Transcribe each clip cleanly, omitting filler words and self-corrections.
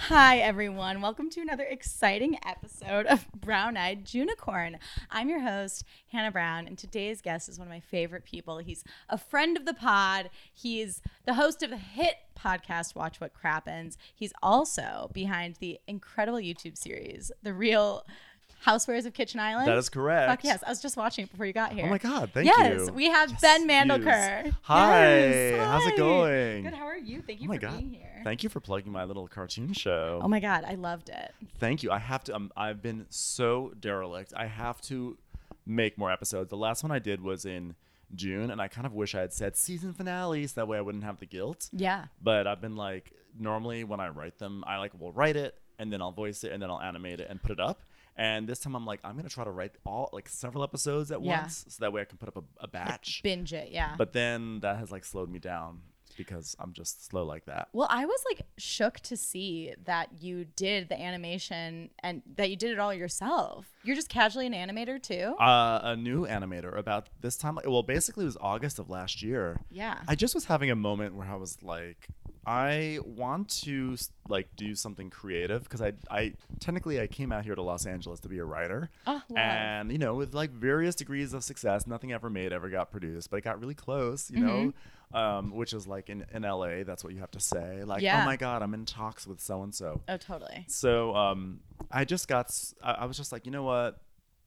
Hi, everyone. Welcome to another exciting episode of Brown Eyed Junicorn. I'm your host, Hannah Brown, and today's guest is one of my favorite people. He's a friend of the pod. He's the host of the hit podcast, Watch What Crappens. He's also behind the incredible YouTube series, The Real Housewares of Kitchen Island. That is correct. Fuck yes. I was just watching it before you got here. Oh my God, thank you. Yes, we have Ben Mandelker. Hi, Yes, how's it going? Good, how are you? Thank you Oh my for God. being here. Thank you for plugging my little cartoon show. Oh my God, I loved it. Thank you. I have to, I've been so derelict. I have to make more episodes. The last one I did was in June, and I kind of wish I had said season finale so that way I wouldn't have the guilt. Yeah. But I've been like, normally when I write them, I will write it, and then I'll voice it, and then I'll animate it and put it up. And this time I'm like, I'm going to try to write several episodes at once so that way I can put up a batch. Binge it, yeah. But then that has slowed me down because I'm just slow like that. Well, I was shook to see that you did the animation and that you did it all yourself. You're just casually an animator too? A new animator about this time. Basically it was August of last year. Yeah. I just was having a moment where I was like, I want to do something creative because I technically came out here to Los Angeles to be a writer. Oh, wow. And with various degrees of success, nothing ever got produced, but it got really close, which is in LA, that's what you have to say. Yeah. Oh my God, I'm in talks with so and so. Oh, totally. So I was just like, you know what?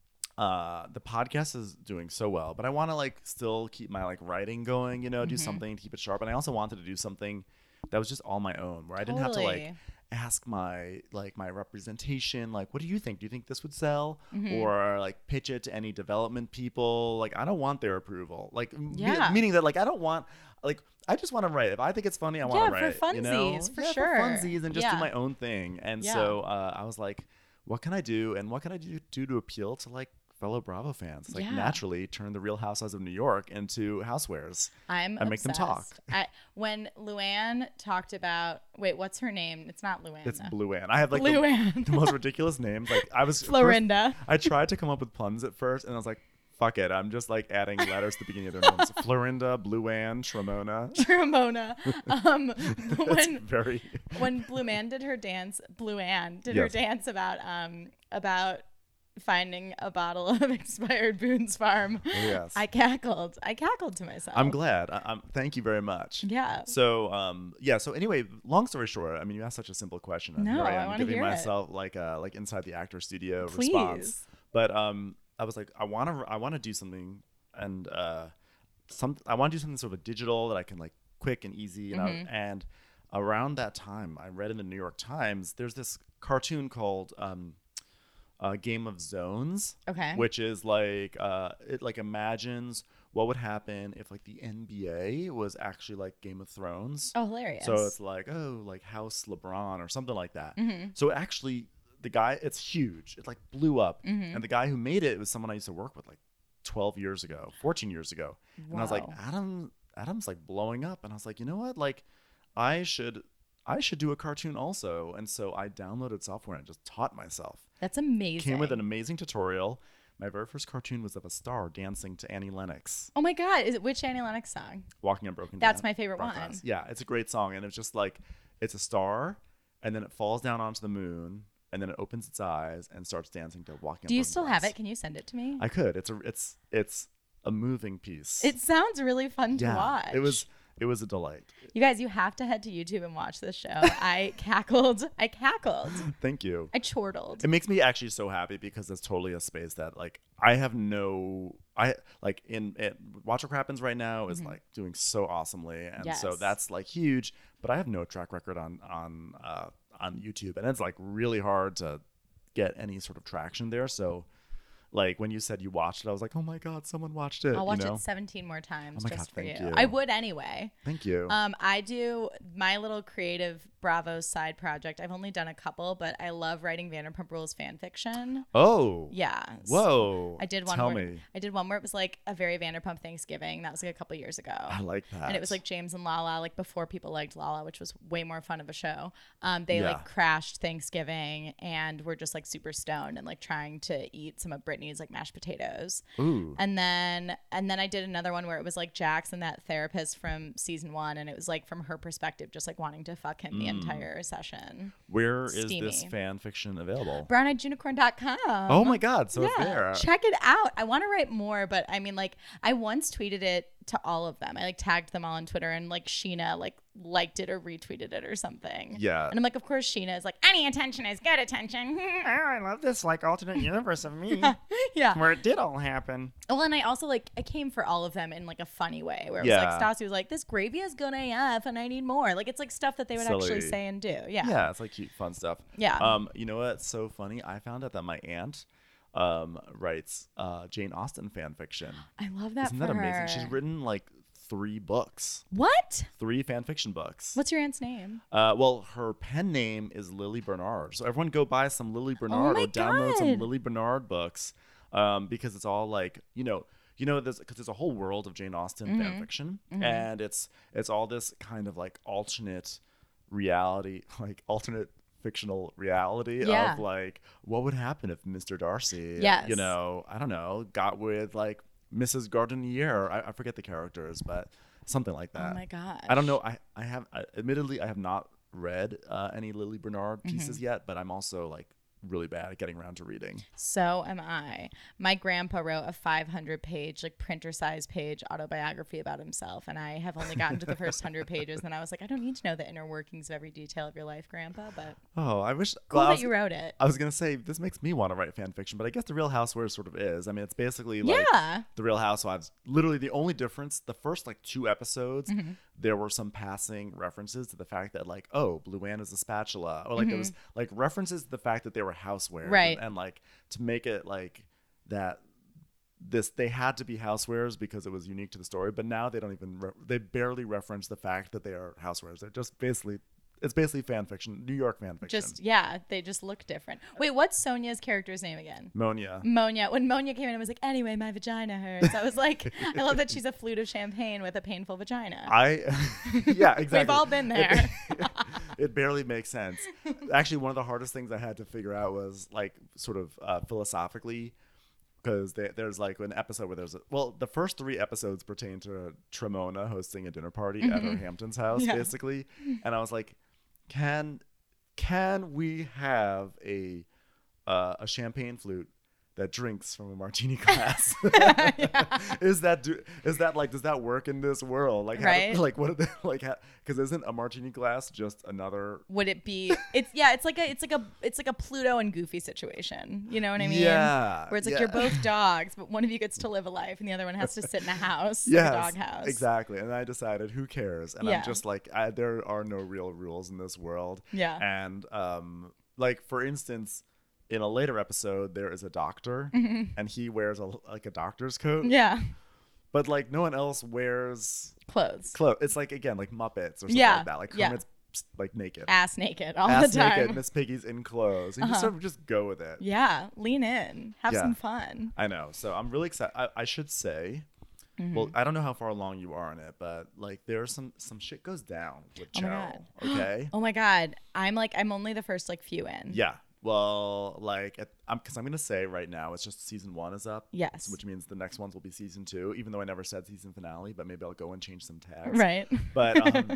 The podcast is doing so well, but I want to still keep my writing going, do something to keep it sharp. And I also wanted to do something that was just all my own, where I didn't have to ask my my representation, what do you think? Do you think this would sell? Or pitch it to any development people. I don't want their approval. Meaning that I don't want I just want to write. If I think it's funny, I want to write. For funsies, for sure. For funsies and just do my own thing. And so I was like, what can I do? And what can I do to appeal to fellow Bravo fans? Naturally turn the Real Housewives of New York into housewares. I'm and make them talk. When Luann talked about, wait, what's her name? It's not Luann. It's Bluann. I have Bluann. the most ridiculous names. I was Florinda. I tried to come up with puns at first, and I was like, fuck it. I'm just adding letters to the beginning of their names. Florinda, Bluann, Tramona. When Bluann did her dance, her dance about finding a bottle of expired Boone's Farm. Yes. I cackled to myself. I'm glad. Thank you very much. Yeah. So so anyway, long story short, you asked such a simple question, and here I am giving myself inside the actor studio response. But I was like, I want to do something, and I want to do something sort of digital that I can quick and easy, and around that time I read in the New York Times there's this cartoon called Game of Zones, which is it imagines what would happen if the NBA was actually Game of Thrones. Oh, hilarious. So it's House LeBron or something like that. So actually the guy, it's huge. It blew up. And the guy who made it was someone I used to work with 14 years ago. Wow. And I was like, Adam's blowing up. And I was like, you know what? I should do a cartoon also. And so I downloaded software and just taught myself. That's amazing. Came with an amazing tutorial. My very first cartoon was of a star dancing to Annie Lennox. Oh my God. Which Annie Lennox song? Walking on Broken That's my favorite one. Yeah, it's a great song. And it's just it's a star, and then it falls down onto the moon, and then it opens its eyes and starts dancing to Walking on Broken Glass. Do you still have it? Can you send it to me? I could. It's a moving piece. It sounds really fun to watch. It was a delight. You guys, you have to head to YouTube and watch this show. I cackled. Thank you. I chortled. It makes me actually so happy because it's totally a space that I have in Watch What Crappens right now is doing so awesomely, and so that's huge. But I have no track record on YouTube, and it's really hard to get any sort of traction there. So when you said you watched it, I was like, oh my God, someone watched it. I'll watch it 17 more times just for you. You. I would anyway. Thank you. I do my little creative Bravo side project. I've only done a couple, but I love writing Vanderpump Rules fan fiction. Oh. Yeah. Whoa. I did one. Tell me. I did one where it was a very Vanderpump Thanksgiving. That was a couple years ago. I like that. And it was James and Lala, before people liked Lala, which was way more fun of a show. They crashed Thanksgiving and were just super stoned and trying to eat some of Brittany's mashed potatoes. Ooh. And then I did another one where it was Jackson, that therapist from season 1, and it was from her perspective, just wanting to fuck him the entire session. Where is this fan fiction available? browneyedunicorn.com. Oh my God. So it's there. Check it out. I want to write more, but I mean, like, I once tweeted it to all of them. I like tagged them all on Twitter, and like Sheena like liked it or retweeted it or something. Yeah. And I'm like, of course Sheena is like, any attention is good attention. Oh, I love this like alternate universe of me. Yeah. Where it did all happen. Well, and I also like, I came for all of them in like a funny way where it was like, Stassi was like, this gravy is good AF and I need more. Like, it's like stuff that they would actually say and do. Yeah. Yeah. It's like cute, fun stuff. Yeah. You know what's so funny? I found out that my aunt writes Jane Austen fan fiction. I love that. Isn't that amazing? She's written like 3 books. What? 3 fan fiction books. What's your aunt's name? Well, her pen name is Lily Bernard. So everyone go buy some Lily Bernard or download some Lily Bernard books, because it's all like, because there's a whole world of Jane Austen fan fiction, and it's all this kind of like alternate reality, like alternate fictional reality of like what would happen if Mr. Darcy, I don't know, got with like Mrs. Gardenier. I forget the characters, but something like that. Oh my gosh. I don't know. I have admittedly I have not read any Lily Bernard pieces yet, but I'm also like really bad at getting around to reading. So am I. My grandpa wrote a 500-page, like printer-size page autobiography about himself, and I have only gotten to the first 100 pages, and I was like, I don't need to know the inner workings of every detail of your life, Grandpa, but I wish cool that you wrote it. I was gonna say this makes me want to write fan fiction, but I guess The Real Housewives sort of is. I mean, it's basically like The Real Housewives. Literally, the only difference, the first like 2 episodes, there were some passing references to the fact that like, oh, Blue Ann is a spatula, or like there was like references to the fact that they were housewares, right? And like to make it like that, they had to be housewares because it was unique to the story. But now they don't even they barely reference the fact that they are housewares. They're just basically. It's basically fan fiction, New York fan fiction. They just look different. Wait, what's Sonia's character's name again? Monia. When Monia came in and was like, anyway, my vagina hurts. I was like, I love that she's a flute of champagne with a painful vagina. Yeah, exactly. We've all been there. It barely makes sense. Actually, one of the hardest things I had to figure out was like sort of philosophically, because there's like an episode where the first 3 episodes pertain to Tremona hosting a dinner party at her Hamptons house, basically. And I was like, can we have a champagne flute that drinks from a martini glass? Is that like, does that work in this world? Like, right? What are they like? Because isn't a martini glass just another? Would it be? It's like a Pluto and Goofy situation. You know what I mean? Yeah. Where it's like you're both dogs, but one of you gets to live a life and the other one has to sit in a house, yes, like a dog house. Exactly. And I decided, who cares? And I'm just like, there are no real rules in this world. Yeah. And like for instance, in a later episode, there is a doctor, and he wears a doctor's coat. Yeah. But like no one else wears clothes. It's like, again, like Muppets or something like that. Like Kermit's like naked. Ass naked all the time. Naked. Miss Piggy's in clothes. You just sort of just go with it. Yeah. Lean in. Have some fun. I know. So I'm really excited. I should say, well, I don't know how far along you are in it, but like there's some shit goes down with Cheryl. Okay. Oh my God. I'm only the first like few in. Yeah. Well, like, because I'm going to say right now, it's just season 1 is up. Yes. Which means the next ones will be season 2, even though I never said season finale, but maybe I'll go and change some tags. Right. But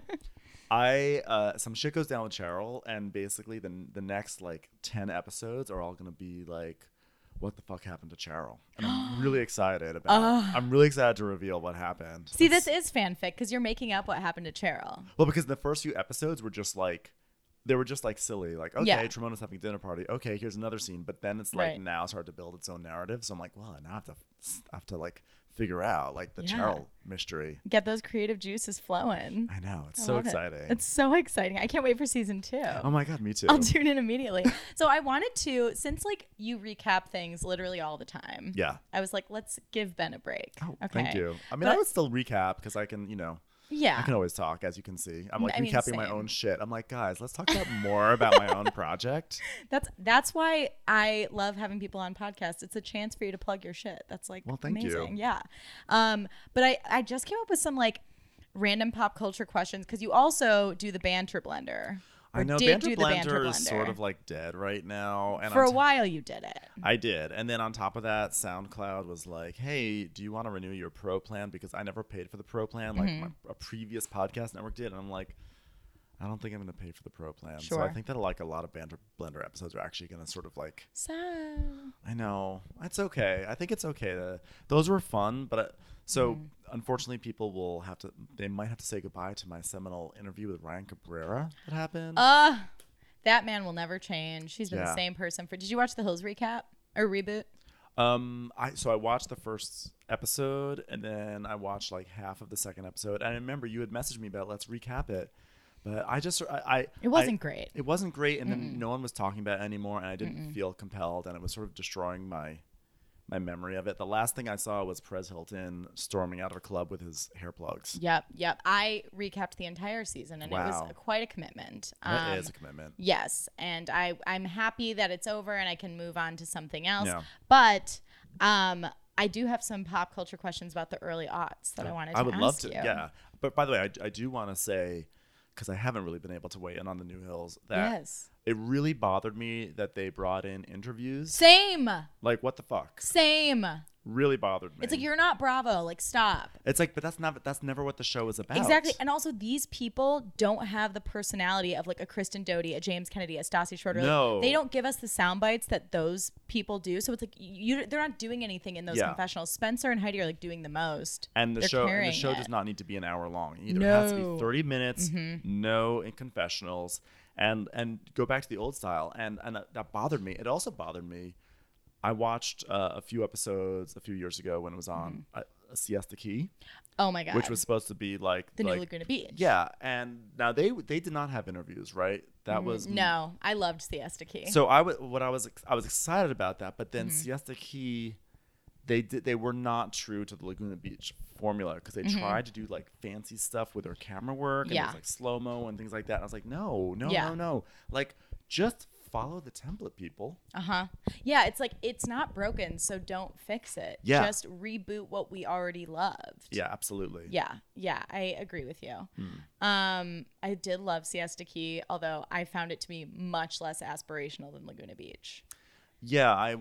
some shit goes down with Cheryl, and basically the next like 10 episodes are all going to be like, what the fuck happened to Cheryl? And I'm really excited I'm really excited to reveal what happened. See, this is fanfic because you're making up what happened to Cheryl. Well, because the first few episodes were just like, they were just like silly, like, okay, Tremona's having a dinner party. Okay, here's another scene. But then it's like now it's hard to build its own narrative. So I'm like, well, now I have to like figure out like the Cheryl mystery. Get those creative juices flowing. I know. It's so exciting. It's so exciting. I can't wait for season 2. Oh my God, me too. I'll tune in immediately. So I wanted to, since like you recap things literally all the time. Yeah. I was like, let's give Ben a break. Oh, okay. Thank you. I mean, I would still recap because I can, I can always talk, as you can see. I'm like recapping my own shit. I'm like, guys, let's talk about more about my own project. That's why I love having people on podcasts. It's a chance for you to plug your shit. That's like thank amazing. you. Yeah. But I just came up with some like random pop culture questions because you also do the Banter Blender. I know Banter Blender is sort of like dead right now. And for a while you did it. I did. And then on top of that, SoundCloud was like, hey, do you want to renew your pro plan? Because I never paid for the pro plan like a previous podcast network did. And I'm like, I don't think I'm going to pay for the pro plan. Sure. So I think that like a lot of Blender episodes are actually going to sort of like. So. I know. It's okay. I think it's okay. Those were fun, but unfortunately, people will have to. They might have to say goodbye to my seminal interview with Ryan Cabrera that happened. That man will never change. He's been the same person for. Did you watch the Hills recap or reboot? I watched the first episode and then I watched like half of the second episode. And I remember you had messaged me about let's recap it. But it wasn't great. It wasn't great, and then no one was talking about it anymore, and I didn't feel compelled, and it was sort of destroying my memory of it. The last thing I saw was Perez Hilton storming out of a club with his hair plugs. Yep. I recapped the entire season, and it was quite a commitment. It is a commitment. Yes, and I'm happy that it's over and I can move on to something else. Yeah. But I do have some pop culture questions about the early aughts that I wanted to ask you. I would love to, yeah. But by the way, I do want to say, because I haven't really been able to weigh in on the New Hills, that it really bothered me that they brought in interviews. Same. Like, what the fuck? Same. Really bothered me. It's like, you're not Bravo. Like, stop. It's like, but that's never what the show is about. Exactly. And also, these people don't have the personality of like a Kristen Doty, a James Kennedy, a Stassi Schroeder. No. Like, they don't give us the sound bites that those people do. So it's like they're not doing anything in those confessionals. Spencer and Heidi are like doing the most. And the show does not need to be an hour long either. No. It has to be 30 minutes. No in confessionals. And go back to the old style. And that bothered me. It also bothered me. I watched a few episodes a few years ago when it was on a Siesta Key. Oh my God. Which was supposed to be like the new Laguna Beach. Yeah. And now they did not have interviews, right? That was no. I loved Siesta Key. So I was excited about that, but then Siesta Key, they were not true to the Laguna Beach formula because they tried to do like fancy stuff with their camera work and it was like slow-mo and things like that. And I was like, no. Like, just follow the template, people. Yeah, it's like, it's not broken, so don't fix it. Just reboot what we already loved. Yeah, absolutely. Yeah, I agree with you. I did love Siesta Key, although I found it to be much less aspirational than Laguna Beach. Yeah, I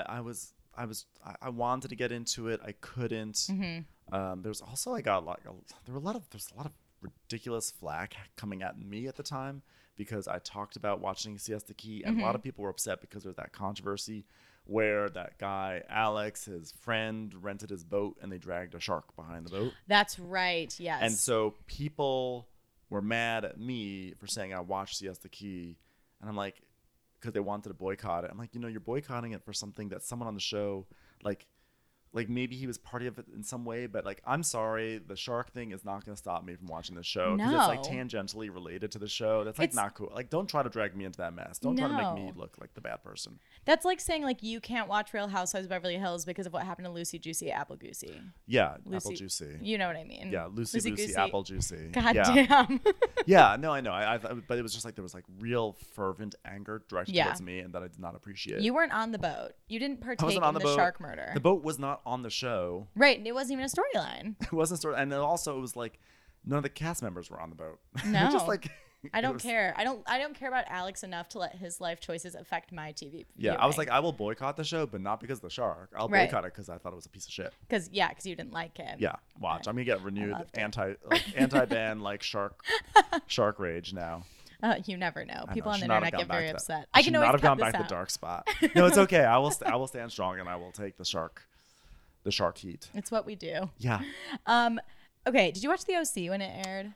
wanted to get into it. I couldn't. There's also there's a lot of ridiculous flack coming at me at the time because I talked about watching Siesta Key, and a lot of people were upset because there was that controversy where that guy Alex, his friend, rented his boat and they dragged a shark behind the boat. That's right. Yes. And so people were mad at me for saying I watched Siesta Key, and I'm like, because they wanted to boycott it. I'm like, you're boycotting it for something that someone on the show, like maybe he was part of it in some way, but like, I'm sorry, the shark thing is not going to stop me from watching the show because it's like tangentially related to the show. That's like not cool. Like, don't try to drag me into that mess. Don't try to make me look like the bad person. That's like saying like you can't watch Real Housewives of Beverly Hills because of what happened to Lucy Juicy Apple Goosey. Yeah, Apple Juicy. You know what I mean? Yeah, Lucy Goosey Apple Juicy. God damn. Yeah, no, I know. But it was just like there was like real fervent anger directed towards me, and that I did not appreciate. You weren't on the boat. You didn't partake in the shark murder. The boat was not on the show. Right, and it wasn't even a storyline. It wasn't a story, and also it was like none of the cast members were on the boat. No, just like I don't care. I don't care about Alex enough to let his life choices affect my TV. Yeah, I was like, I will boycott the show, but not because of the shark. I'll boycott it because I thought it was a piece of shit. Because you didn't like him. Yeah, watch. I'm gonna get renewed anti-ban like shark rage now. You never know. People on the internet get very upset. I can always cut this out. I should not have gone back to dark spot. No, it's okay. I will stand strong and I will take the shark heat. It's what we do. Yeah. Okay. Did you watch The OC when it aired?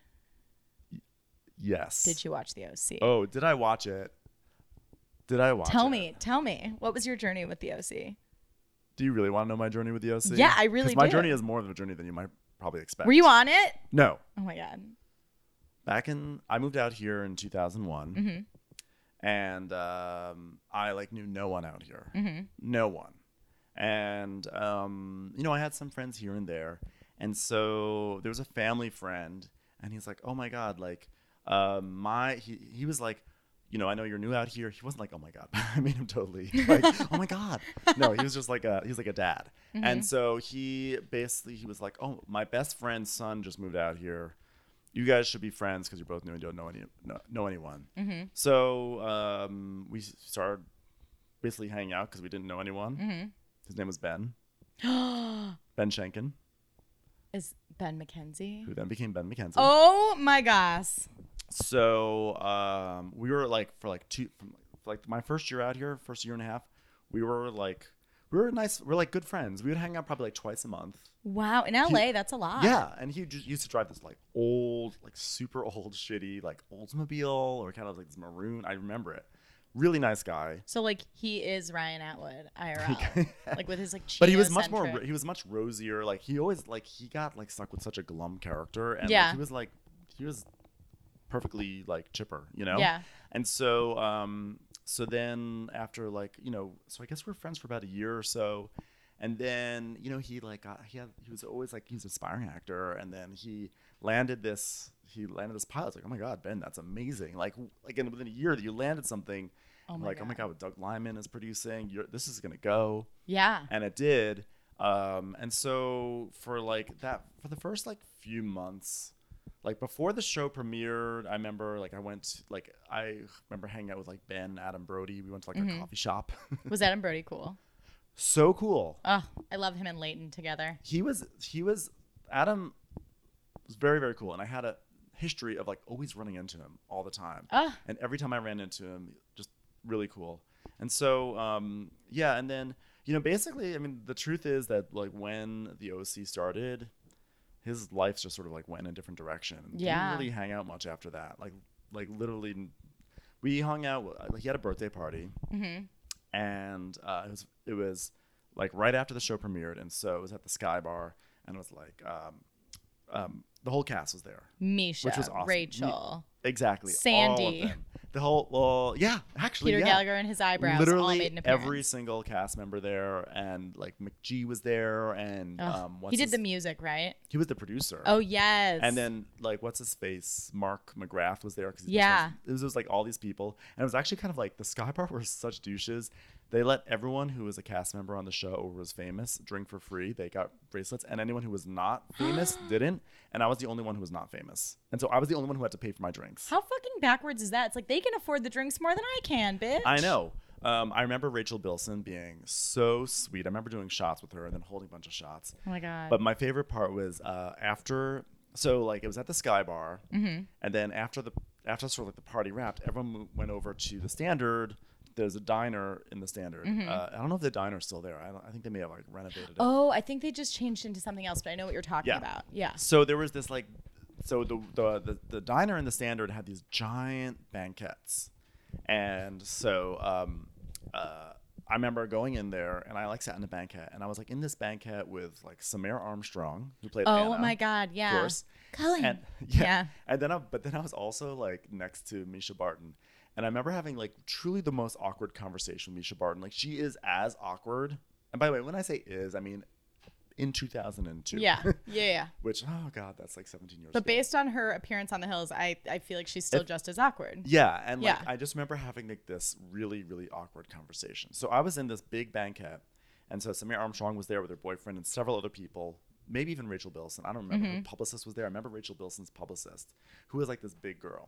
Yes. Did you watch The OC? Oh, did I watch it? Tell me. What was your journey with The OC? Do you really want to know my journey with The OC? Yeah, I really do. My journey is more of a journey than you might probably expect. Were you on it? No. Oh my God. I moved out here in 2001, and I knew no one out here. No one. And I had some friends here and there, and so there was a family friend, and he's like, oh my God, he was like, I know you're new out here. He wasn't like, oh my God. I made him totally like, oh my God. No, he was just like he was like a dad. And so he was like, oh, my best friend's son just moved out here. You guys should be friends because you're both new and don't know anyone. So we started basically hanging out because we didn't know anyone. His name was Ben. Ben Schenken. is Ben McKenzie. Who then became Ben McKenzie. Oh my gosh. So we were like for my first year out here, first year and a half, we were nice. We're like good friends. We would hang out probably like twice a month. Wow, in LA, that's a lot. Yeah, and he just used to drive this like old, like super old, shitty like Oldsmobile or kind of like this maroon. I remember it. Really nice guy. So like he is Ryan Atwood IRL, like with his like. But he was much more. He was much rosier. Like he always he got like stuck with such a glum character, and like, he was perfectly like chipper, you know. Yeah. And so so then after like so I guess we were friends for about a year or so. And then, he was always like, he's an aspiring actor. And then he landed this pilot. It's like, oh my God, Ben, that's amazing. Like within a year that you landed something, oh my God, what Doug Liman is producing, this is going to go. Yeah. And it did. And so for the first like few months, like before the show premiered, I remember I remember hanging out with like Ben, Adam Brody. We went to like a coffee shop. Was Adam Brody cool? So cool. Oh, I love him and Leighton together. Adam was very, very cool. And I had a history of like always running into him all the time. And every time I ran into him, just really cool. And so, and then, basically, I mean, the truth is that like when the OC started, his life just sort of like went in a different direction. Yeah. Didn't really hang out much after that. Like literally, we hung out, he had a birthday party. Mm-hmm. And it was like right after the show premiered, and so it was at the Sky Bar, and it was like the whole cast was there. Misha, which was awesome. Rachel, exactly, Sandy, all of them. The whole actually Peter Gallagher and his eyebrows. Literally all made an appearance. Every single cast member there, and like McG was there, and he did the music, right? He was the producer. Oh yes. And then like what's his face, Mark McGrath was there because it was like all these people, and it was actually kind of like the Sky Bar were such douches. They let everyone who was a cast member on the show or was famous drink for free. They got bracelets, and anyone who was not famous didn't. And I was the only one who was not famous, and so I was the only one who had to pay for my drinks. How fucking backwards is that? It's like they can afford the drinks more than I can, bitch. I know. I remember Rachel Bilson being so sweet. I remember doing shots with her and then holding a bunch of shots. Oh my God. But my favorite part was after. So like it was at the Sky Bar, and then after sort of like the party wrapped, everyone went over to the Standard. There's a diner in the Standard. I don't know if the diner's still there. I think they may have like renovated it. Oh, I think they just changed into something else, but I know what you're talking about. Yeah. So there was this like, so the diner in the Standard had these giant banquettes, and so I remember going in there and I like sat in a banquet and I was like in this banquet with like Samara Armstrong who played Anna. Oh my God, yeah. Of course. Cullen. And, yeah. And then I was also like next to Misha Barton. And I remember having like truly the most awkward conversation with Misha Barton. Like she is as awkward. And by the way, when I say is, I mean in 2002. Yeah. Which, oh God, that's like 17 years But ago. based on her appearance on The Hills, I feel like she's still just as awkward. Yeah. And like I just remember having like this really, really awkward conversation. So I was in this big banquet. And so Samara Armstrong was there with her boyfriend and several other people. Maybe even Rachel Bilson. I don't remember. Her publicist was there. I remember Rachel Bilson's publicist, who was like this big girl.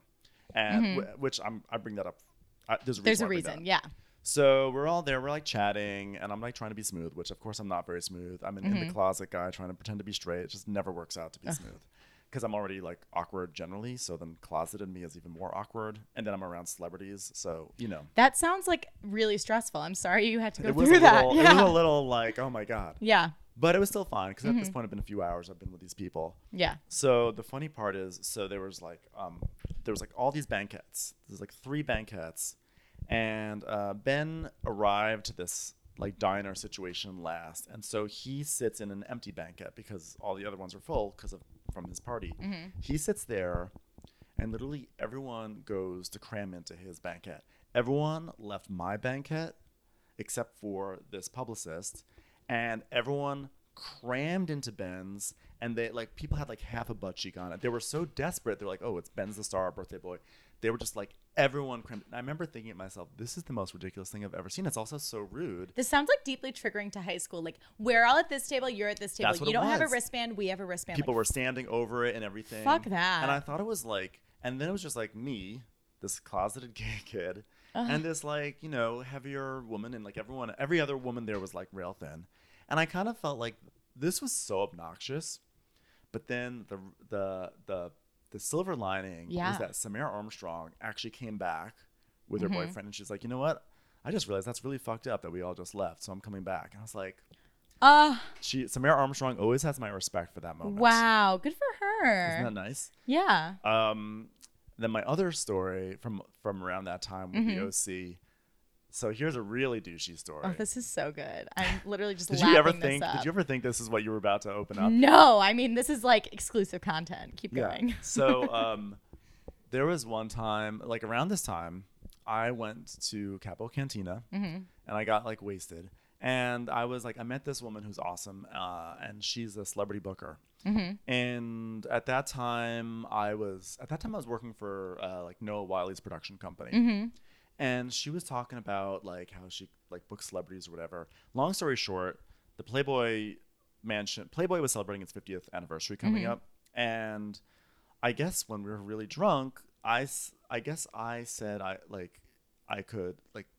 And which I bring that up. There's a reason. Yeah. So we're all there. We're like chatting, and I'm like trying to be smooth, which of course I'm not very smooth. I'm an in the closet guy trying to pretend to be straight. It just never works out to be smooth because I'm already like awkward generally. So then closeted me is even more awkward, and then I'm around celebrities. So that sounds like really stressful. I'm sorry you had to go through that. It was a little like, oh my God. Yeah. But it was still fun because at this point it'd been a few hours I've been with these people. Yeah. So the funny part is, so there was like all these banquets. There's like 3 banquets, and Ben arrived to this like diner situation last, and so he sits in an empty banquet because all the other ones are full from his party. He sits there, and literally everyone goes to cram into his banquet. Everyone left my banquet except for this publicist. And everyone crammed into Ben's, and they like people had like half a butt cheek on it. They were so desperate. They're like, "Oh, it's Ben's the star, birthday boy." They were just like everyone crammed. And I remember thinking to myself, "This is the most ridiculous thing I've ever seen." It's also so rude. This sounds like deeply triggering to high school. Like we're all at this table, you're at this table. That's what you don't have a was. wristband, we have a wristband. People were standing over it and everything. Fuck that. And I thought it was like, and then it was just like me, this closeted gay kid, and this like heavier woman, and like every other woman there was like rail thin. And I kind of felt like this was so obnoxious But then the silver lining was that Samara Armstrong actually came back with her boyfriend, and she's like, you know what? I just realized that's really fucked up that we all just left, so I'm coming back. And I was like, Samara Armstrong always has my respect for that moment. Wow, good for her. Isn't that nice? Yeah. Then my other story from around that time with the OC. So here's a really douchey story. Oh, this is so good. I'm literally just Did lapping you ever this think? up. Did you ever think this is what you were about to open up? No, I mean this is like exclusive content. Keep going. So there was one time, like around this time, I went to Capo Cantina and I got like wasted. And I was like, I met this woman who's awesome, and she's a celebrity booker. And at that time, I was working for like Noah Wiley's production company. And she was talking about like how she like books celebrities or whatever. Long story short, the Playboy was celebrating its 50th anniversary coming up, and I guess when we were really drunk, I guess I said I could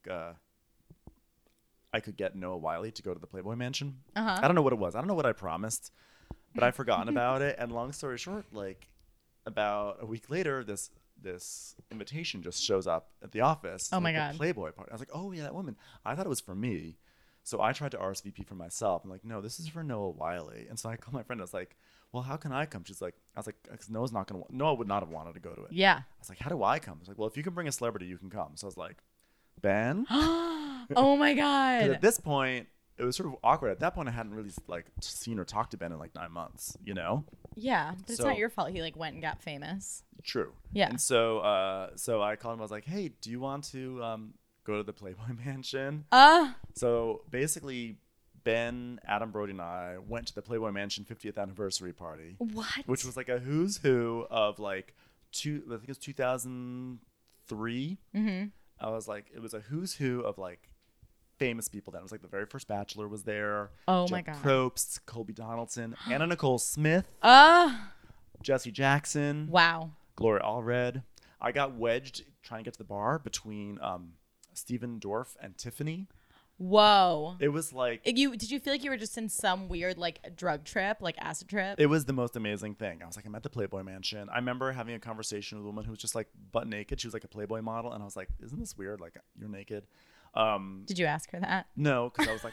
get Noah Wiley to go to the Playboy Mansion. I don't know what it was. I don't know what I promised, but I've forgotten about it. And long story short, like about a week later, this invitation just shows up at the office. Oh my God. The Playboy party. I was like, oh yeah, that woman. I thought it was for me. So I tried to RSVP for myself. I'm like, no, this is for Noah Wiley. And so I called my friend. I was like, well, how can I come? She's like, I was like, because Noah would not have wanted to go to it. Yeah. I was like, how do I come? I was like, well, if you can bring a celebrity, you can come. So I was like, Ben? Oh my God. At this point, it was sort of awkward. At that point, I hadn't really like seen or talked to Ben in like 9 months, you know? Yeah, but it's not your fault he like went and got famous. True. Yeah. And so so I called him. I was like, hey, do you want to go to the Playboy Mansion? So basically, Ben, Adam Brody, and I went to the Playboy Mansion 50th anniversary party. What? Which was like a who's who of like I think it was 2003. I was like, it was a who's who of like famous people. Then it was like the very first Bachelor was there. Oh Jeff my God. Probst, Colby Donaldson, Anna Nicole Smith, Jesse Jackson. Wow. Gloria Allred. I got wedged trying to get to the bar between Steven Dorff and Tiffany. Whoa. It was like did you feel like you were just in some weird like drug trip, like acid trip? It was the most amazing thing. I was like, I'm at the Playboy Mansion. I remember having a conversation with a woman who was just like butt naked. She was like a Playboy model, and I was like, isn't this weird? Like you're naked. Did you ask her that? No, because I was like,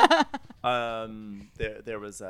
there was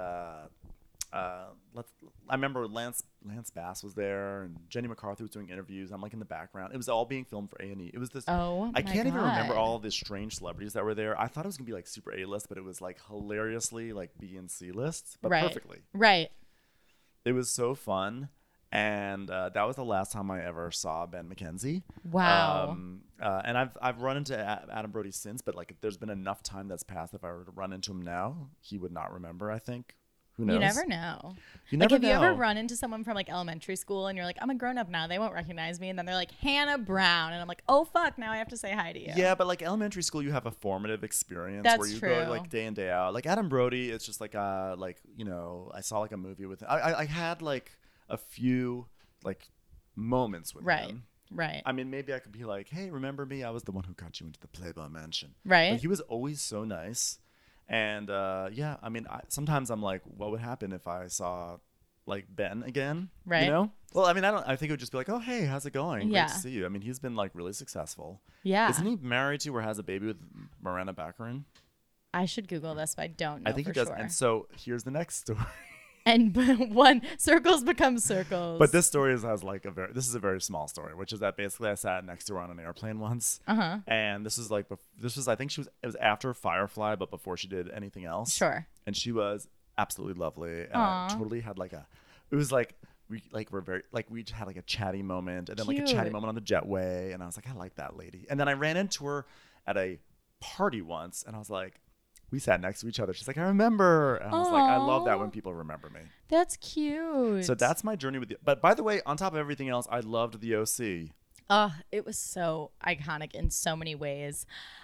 I remember Lance Bass was there, and Jenny McCarthy was doing interviews. I'm like in the background. It was all being filmed for A&E. It was this. I can't even remember all of the strange celebrities that were there. I thought it was gonna be like super A-list, but it was like hilariously like B and C list, but perfectly. Right. It was so fun, and that was the last time I ever saw Ben McKenzie. Wow. And I've run into Adam Brody since, but like there's been enough time that's passed. If I were to run into him now, he would not remember. I think. Who knows? You never know. Have you ever run into someone from like elementary school and you're like, I'm a grown up now, they won't recognize me, and then they're like, Hannah Brown, and I'm like, oh fuck, now I have to say hi to you. Yeah, but like elementary school, you have a formative experience where you go like day in day out. Like Adam Brody, it's just like you know, I saw like a movie with him. I had like a few like moments with him. Right. I mean, maybe I could be like, hey, remember me? I was the one who got you into the Playboy Mansion. Right. But he was always so nice. And yeah, I mean, sometimes I'm like, what would happen if I saw like Ben again? Right. You know? Well, I mean, I think it would just be like, oh, hey, how's it going? Yeah. Great to see you. I mean, he's been like really successful. Yeah. Isn't he married to or has a baby with Miranda Baccarin? I should Google this, but I don't know. I think for he does. Sure. And so here's the next story. And one circles become circles. But this story has like this is a very small story, which is that basically I sat next to her on an airplane once, and this was I think it was after Firefly, but before she did anything else. Sure. And she was absolutely lovely, and I totally had like it was like we just had like a chatty moment, and then like a chatty moment on the jetway, and I was like, I like that lady. And then I ran into her at a party once, and I was like, we sat next to each other. She's like, I remember. And I was like, I love that when people remember me. That's cute. So that's my journey with you. But by the way, on top of everything else, I loved the OC. It was so iconic in so many ways.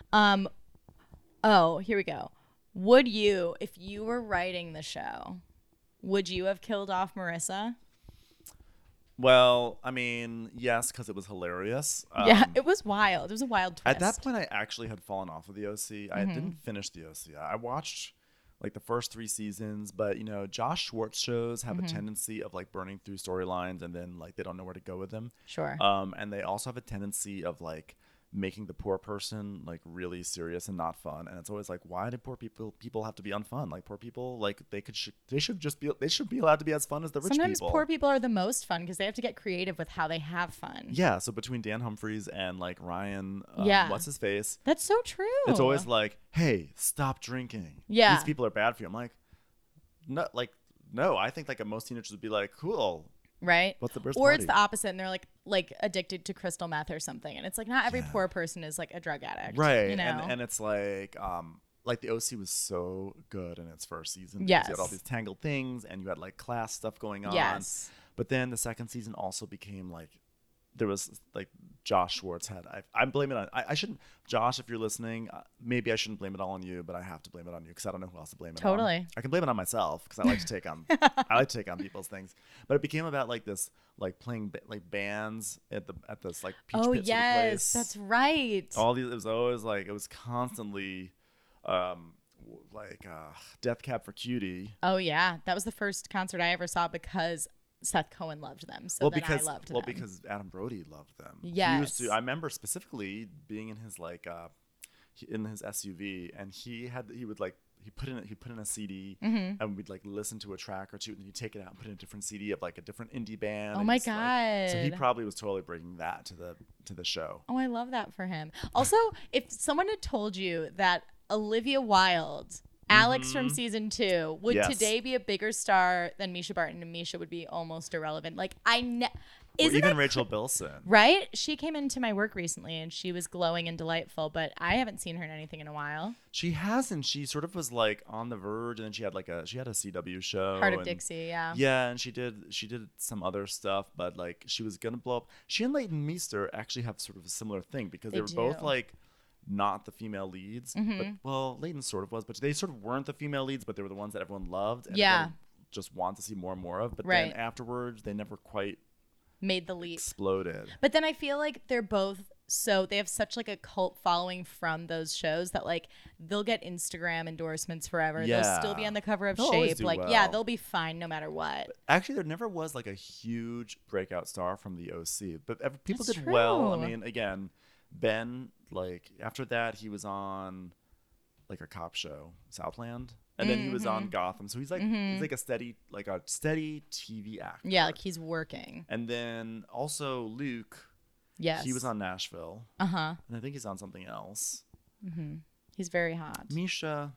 Oh, here we go. Would you, if you were writing the show, would you have killed off Marissa? Well, I mean, yes, because it was hilarious. Yeah, it was wild. It was a wild twist. At that point, I actually had fallen off of the OC. I didn't finish the OC. I watched like the first 3 seasons, but Josh Schwartz shows have a tendency of like burning through storylines and then like they don't know where to go with them. Sure. And they also have a tendency of like making the poor person like really serious and not fun, and it's always like, why do poor people have to be unfun? Like poor people, like they should be allowed to be as fun as the rich people. Sometimes poor people are the most fun because they have to get creative with how they have fun. Yeah, so between Dan Humphries and like Ryan, what's his face? That's so true. It's always like, hey, stop drinking. Yeah, these people are bad for you. I'm like, no. I think like most teenagers would be like, cool. Right. What's the worst or party? It's the opposite, and they're like addicted to crystal meth or something, and it's like not every poor person is like a drug addict, right? And it's like the OC was so good in its first season. Yes. You had all these tangled things, and you had like class stuff going on. Yes. But then the second season also became like, there was like Josh Schwartz had. I'm blaming it on. I shouldn't. Josh, if you're listening, maybe I shouldn't blame it all on you, but I have to blame it on you because I don't know who else to blame it on. Totally. I can blame it on myself because I like to take on. I like to take on people's things. But it became about like this, like playing like bands at this like peach pit sort of place. That's right. All these. It was always like, it was constantly, Death Cab for Cutie. Oh yeah, that was the first concert I ever saw because Seth Cohen loved them, so I loved them. Well, because Adam Brody loved them. Yes. I remember specifically being in his like in his SUV, and he put in a CD, and we'd like listen to a track or two, and then he'd take it out and put in a different CD of like a different indie band. Oh my God. So he probably was totally bringing that to the show. Oh, I love that for him. Also, if someone had told you that Olivia Wilde, Alex from season 2, would today be a bigger star than Misha Barton, and Misha would be almost irrelevant. Like even Rachel Bilson, right? She came into my work recently and she was glowing and delightful, but I haven't seen her in anything in a while. She hasn't. She sort of was like on the verge, and then she had a CW show, Heart of Dixie, yeah, and she did some other stuff, but like she was gonna blow up. She and Leighton Meester actually have sort of a similar thing because they were both like not the female leads, but well, Leighton sort of was, but they sort of weren't the female leads, but they were the ones that everyone loved and everyone just wanted to see more and more of. But then afterwards, they never quite made the leap, exploded. But then I feel like they're both they have such like a cult following from those shows that like they'll get Instagram endorsements forever. Yeah. They'll still be on the cover of They'll Shape. do Like well. they'll be fine no matter what. But actually, there never was like a huge breakout star from the OC, but people That's did true. well. I mean, again, Ben, like after that, he was on like a cop show, Southland, and then he was on Gotham. So he's like a steady TV actor. Yeah, like he's working. And then also Luke, yes, he was on Nashville. And I think he's on something else. He's very hot. Misha,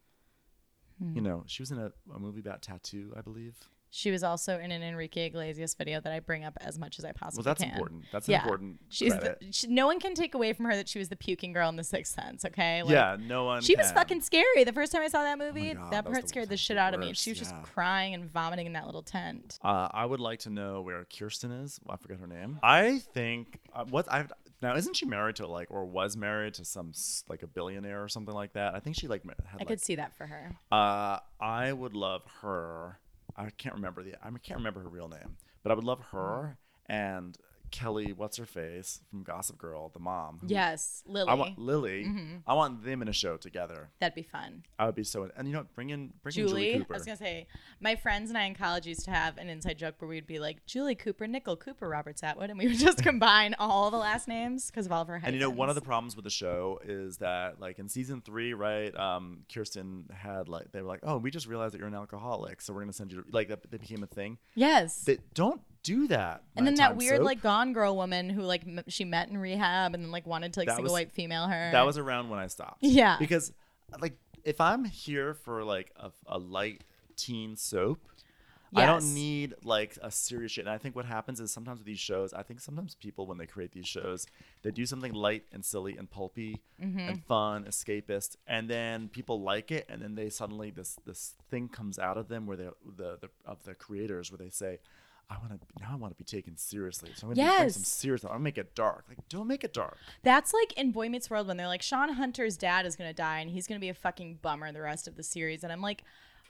she was in a movie about tattoo, I believe. She was also in an Enrique Iglesias video that I bring up as much as I possibly can. Well, that's important. That's an important credit. No one can take away from her that she was the puking girl in The Sixth Sense, okay? Like, yeah, no one She was fucking scary. The first time I saw that movie, God, that part scared the shit out of me. She was yeah. just crying and vomiting in that little tent. I would like to know where Kirsten is. I forget her name. I think now isn't she married to like, or was married to some like a billionaire or something like that? I think she like had. I could see that for her. I would love her. I can't remember her real name, but I would love her and Kelly, what's her face from Gossip Girl, the mom. Yes, Lily. I want Lily. I want them in a show together. That'd be fun. I would be so. And bring in Julie Cooper. I was gonna say, my friends and I in college used to have an inside joke where we'd be like Julie Cooper, Nicole Cooper, Robert Satwood, and we would just combine all the last names because of all of her hyphens. And one of the problems with the show is that like in season 3, right? Kirsten had like, they were like, oh, we just realized that you're an alcoholic, so we're gonna send you like that became a thing. Yes. They don't do that. And then that weird like Gone Girl woman who like she met in rehab and then like wanted to like single white female her. That was around when I stopped. Yeah. Because like if I'm here for like a light teen soap, yes. I don't need like a serious shit. And I think what happens is sometimes with these shows, I think sometimes people when they create these shows, they do something light and silly and pulpy and fun, escapist, and then people like it, and then they suddenly this thing comes out of them where the creators where they say, I want to be taken seriously. So I'm going to bring some serious. I'm going to make it dark. Like, don't make it dark. That's like in Boy Meets World when they're like, Sean Hunter's dad is going to die and he's going to be a fucking bummer the rest of the series. And I'm like,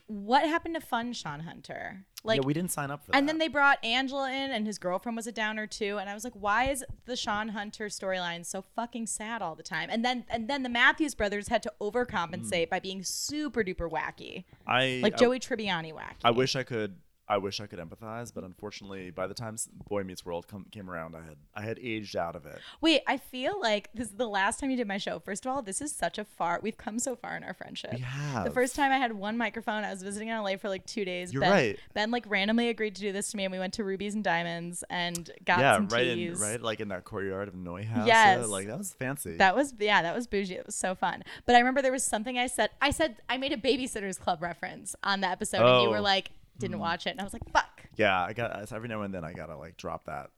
what happened to Fun Sean Hunter? Like, we didn't sign up for that. And then they brought Angela in, and his girlfriend was a downer too. And I was like, why is the Sean Hunter storyline so fucking sad all the time? And then the Matthews brothers had to overcompensate by being super duper wacky, Joey Tribbiani wacky. I wish I could empathize, but unfortunately, by the time Boy Meets World came around, I had aged out of it. Wait, I feel like this is the last time you did my show. First of all, this is we've come so far in our friendship. We have. The first time I had one microphone, I was visiting in LA for like 2 days. You're right. Ben like randomly agreed to do this to me, and we went to Rubies and Diamonds and got some teas. Right, like in that courtyard of Noy House. Yes. Like that was fancy. That was bougie. It was so fun. But I remember there was something I said I made a Babysitter's Club reference on the episode, and you were like, didn't watch it, and I was like, fuck. Yeah, I got every now and then I gotta like drop that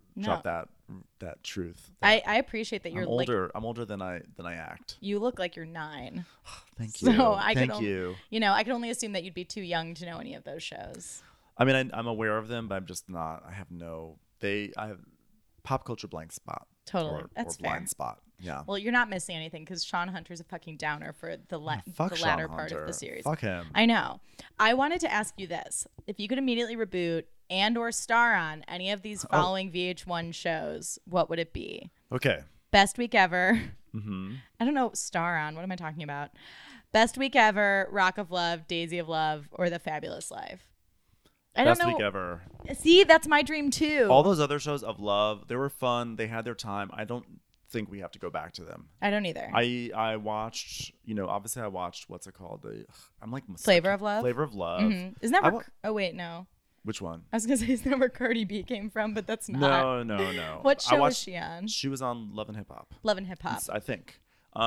truth. I appreciate that you're older. I'm older than I act. You look like you're 9. Thank you. So I can only assume that you'd be too young to know any of those shows. I mean, I'm aware of them, but I'm just not. I have pop culture blank spot. Totally, that's fair. Blind spot. Yeah. Well, you're not missing anything because Sean Hunter's a fucking downer for the latter part of the series. Fuck him. I know. I wanted to ask you this: if you could immediately reboot and/or star on any of these following VH1 shows, what would it be? Okay. Best Week Ever. Mm-hmm. I don't know. Star on. What am I talking about? Best Week Ever, Rock of Love, Daisy of Love, or The Fabulous Life. I don't know. Best Week Ever. See, that's my dream too. All those other shows of love, they were fun. They had their time. I don't think we have to go back to them. I don't either. I watched, obviously I watched, what's it called? I'm like Flavor of Love. Flavor of Love. Mm-hmm. Isn't that where? Oh wait, no. Which one? I was gonna say, isn't that where Cardi B came from? But that's not. No. What show was she on? She was on Love and Hip Hop. Love and Hip Hop. I think.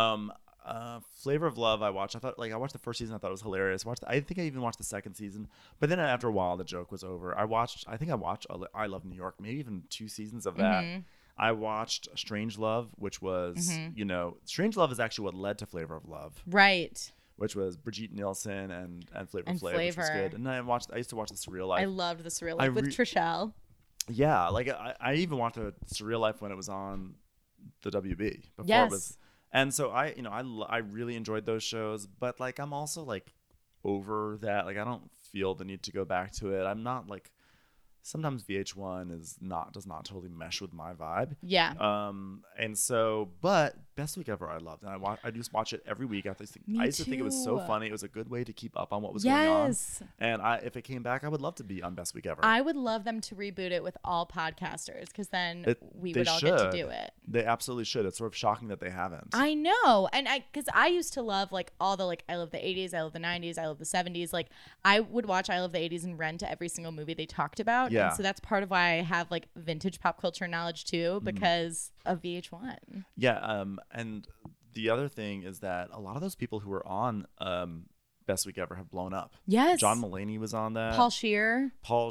Flavor of Love I watched I watched the first season. I thought it was hilarious. I think I even watched the second season, but then after a while the joke was over. I watched I Love New York, maybe even 2 seasons of that. Mm-hmm. I watched Strange Love, which was Strange Love is actually what led to Flavor of Love, right, which was Brigitte Nielsen and Flavor Flav, which was good. And I used to watch The Surreal Life. I loved The Surreal Life with Trishelle. Yeah, like I even watched The Surreal Life when it was on the WB before yes. it was. And so I really enjoyed those shows, but like I'm also like over that. Like I don't feel the need to go back to it. I'm not like sometimes VH1 does not totally mesh with my vibe. Yeah. And so, but Best Week Ever I loved, and I just watch it every week. I used to think it was so funny. It was a good way to keep up on what was going on. And if it came back, I would love to be on Best Week Ever. I would love them to reboot it with all podcasters, because then we would all get to do it. They absolutely should. It's sort of shocking that they haven't. I know, and because I used to love like all the I love the 80s, I love the 90s, I love the 70s. Like I would watch I Love the 80s and rent every single movie they talked about. Yeah. And so that's part of why I have like vintage pop culture knowledge too, because of VH1. Yeah. And the other thing is that a lot of those people who were on Best Week Ever have blown up. Yes. John Mulaney was on that. Paul Scheer,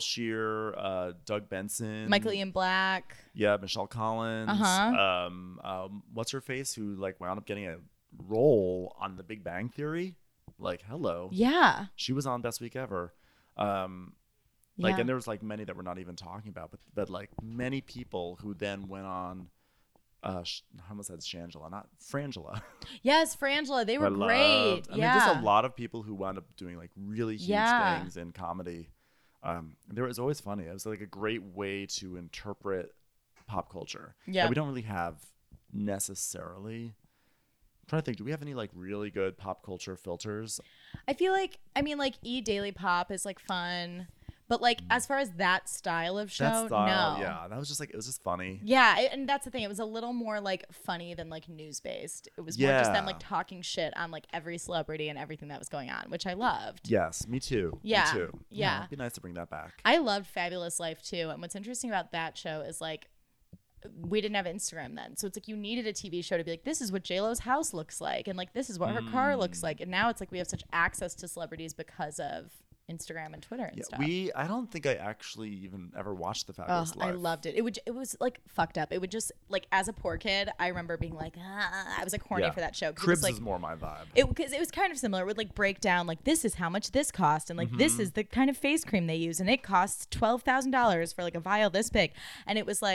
Doug Benson. Michael Ian Black. Yeah, Michelle Collins. Uh-huh. What's her face who like wound up getting a role on The Big Bang Theory? Like, hello. Yeah. She was on Best Week Ever. And there was like many that we're not even talking about, but like many people who then went on. I almost said Shangela, not Frangela. Yes, Frangela. They were great. I mean, just a lot of people who wound up doing like really huge things in comedy. There was always funny. It was like a great way to interpret pop culture. Yeah. That we don't really have necessarily. I'm trying to think, do we have any like really good pop culture filters? I feel like, Daily Pop is like fun. But like as far as that style of show, no. Yeah, that was just like, it was just funny. Yeah, and that's the thing. It was a little more like funny than like news based. It was more just them like talking shit on like every celebrity and everything that was going on, which I loved. Yes, me too. Yeah, me too. Yeah, it'd be nice to bring that back. I loved Fabulous Life too. And what's interesting about that show is like we didn't have Instagram then, so it's like you needed a TV show to be like, this is what JLo's house looks like, and like this is what her car looks like. And now it's like we have such access to celebrities because of Instagram and Twitter and stuff. I don't think I actually even ever watched The Fabulous Life. I loved it. It was like fucked up. It would just like, as a poor kid, I remember being like, I was like horny for that show. Cribs it was, like, is more my vibe. Because it was kind of similar. It would like break down like, this is how much this cost, and like this is the kind of face cream they use, and it costs $12,000 for like a vial this big. And it was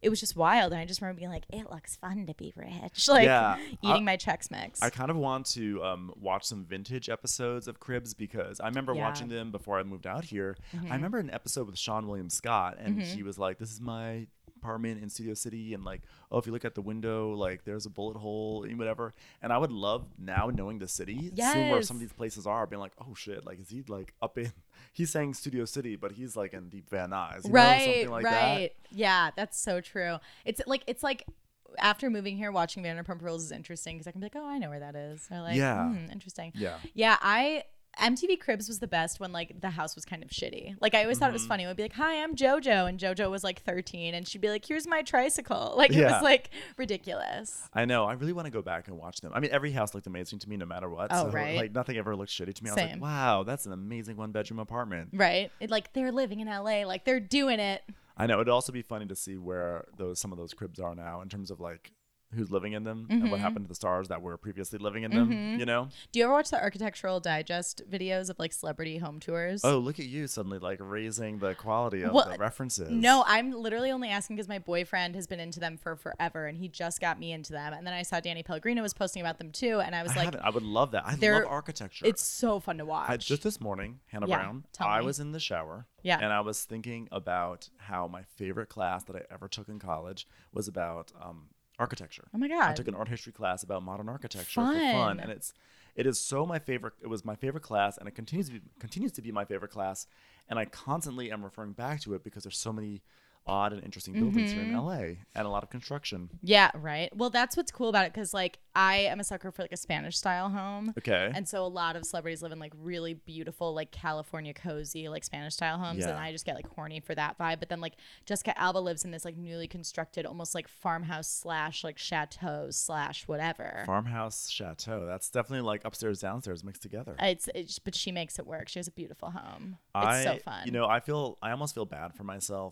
it was just wild. And I just remember being like, it looks fun to be rich. Like eating my Chex Mix. I kind of want to watch some vintage episodes of Cribs because I remember watching them before I moved out here. I remember an episode with Sean William Scott, and he was like, this is my apartment in Studio City, and like, oh, if you look at the window, like there's a bullet hole and whatever. And I would love, now knowing the city, seeing where some of these places are, being like, oh shit, like is he like up in, he's saying Studio City, but he's like in Deep Van Nuys, you know, something like that. Yeah, that's so true. It's like after moving here, watching Vanderpump Rules is interesting because I can be like, oh, I know where that is. Or like, interesting. Yeah. MTV Cribs was the best when like the house was kind of shitty. Like I always thought it was funny. It would be like, hi, I'm JoJo. And JoJo was like 13 and she'd be like, here's my tricycle. Like it was like ridiculous. I know. I really want to go back and watch them. I mean, every house looked amazing to me no matter what. Oh, so, right. Like nothing ever looked shitty to me. I was like, wow, that's an amazing 1-bedroom apartment. Right. Like they're living in LA. Like they're doing it. I know. It'd also be funny to see where some of those cribs are now in terms of like who's living in them and what happened to the stars that were previously living in them, you know? Do you ever watch the Architectural Digest videos of like celebrity home tours? Oh, look at you suddenly like raising the quality of the references. No, I'm literally only asking because my boyfriend has been into them for forever and he just got me into them. And then I saw Danny Pellegrino was posting about them too. And I was I would love that. I love architecture. It's so fun to watch. Just this morning, Hannah Brown, I was in the shower and I was thinking about how my favorite class that I ever took in college was about architecture. Oh my God. I took an art history class about modern architecture for fun. And it is so my favorite. It was my favorite class and it continues to be my favorite class. And I constantly am referring back to it because there's so many odd and interesting buildings here in LA and a lot of construction. Yeah, right. Well, that's what's cool about it because like I am a sucker for like a Spanish style home. Okay. And so a lot of celebrities live in like really beautiful like California cozy like Spanish style homes and I just get like horny for that vibe. But then like Jessica Alba lives in this like newly constructed almost like farmhouse / like chateau / whatever. Farmhouse chateau. That's definitely like upstairs downstairs mixed together. It's but she makes it work. She has a beautiful home. It's so fun. You know, I almost feel bad for myself.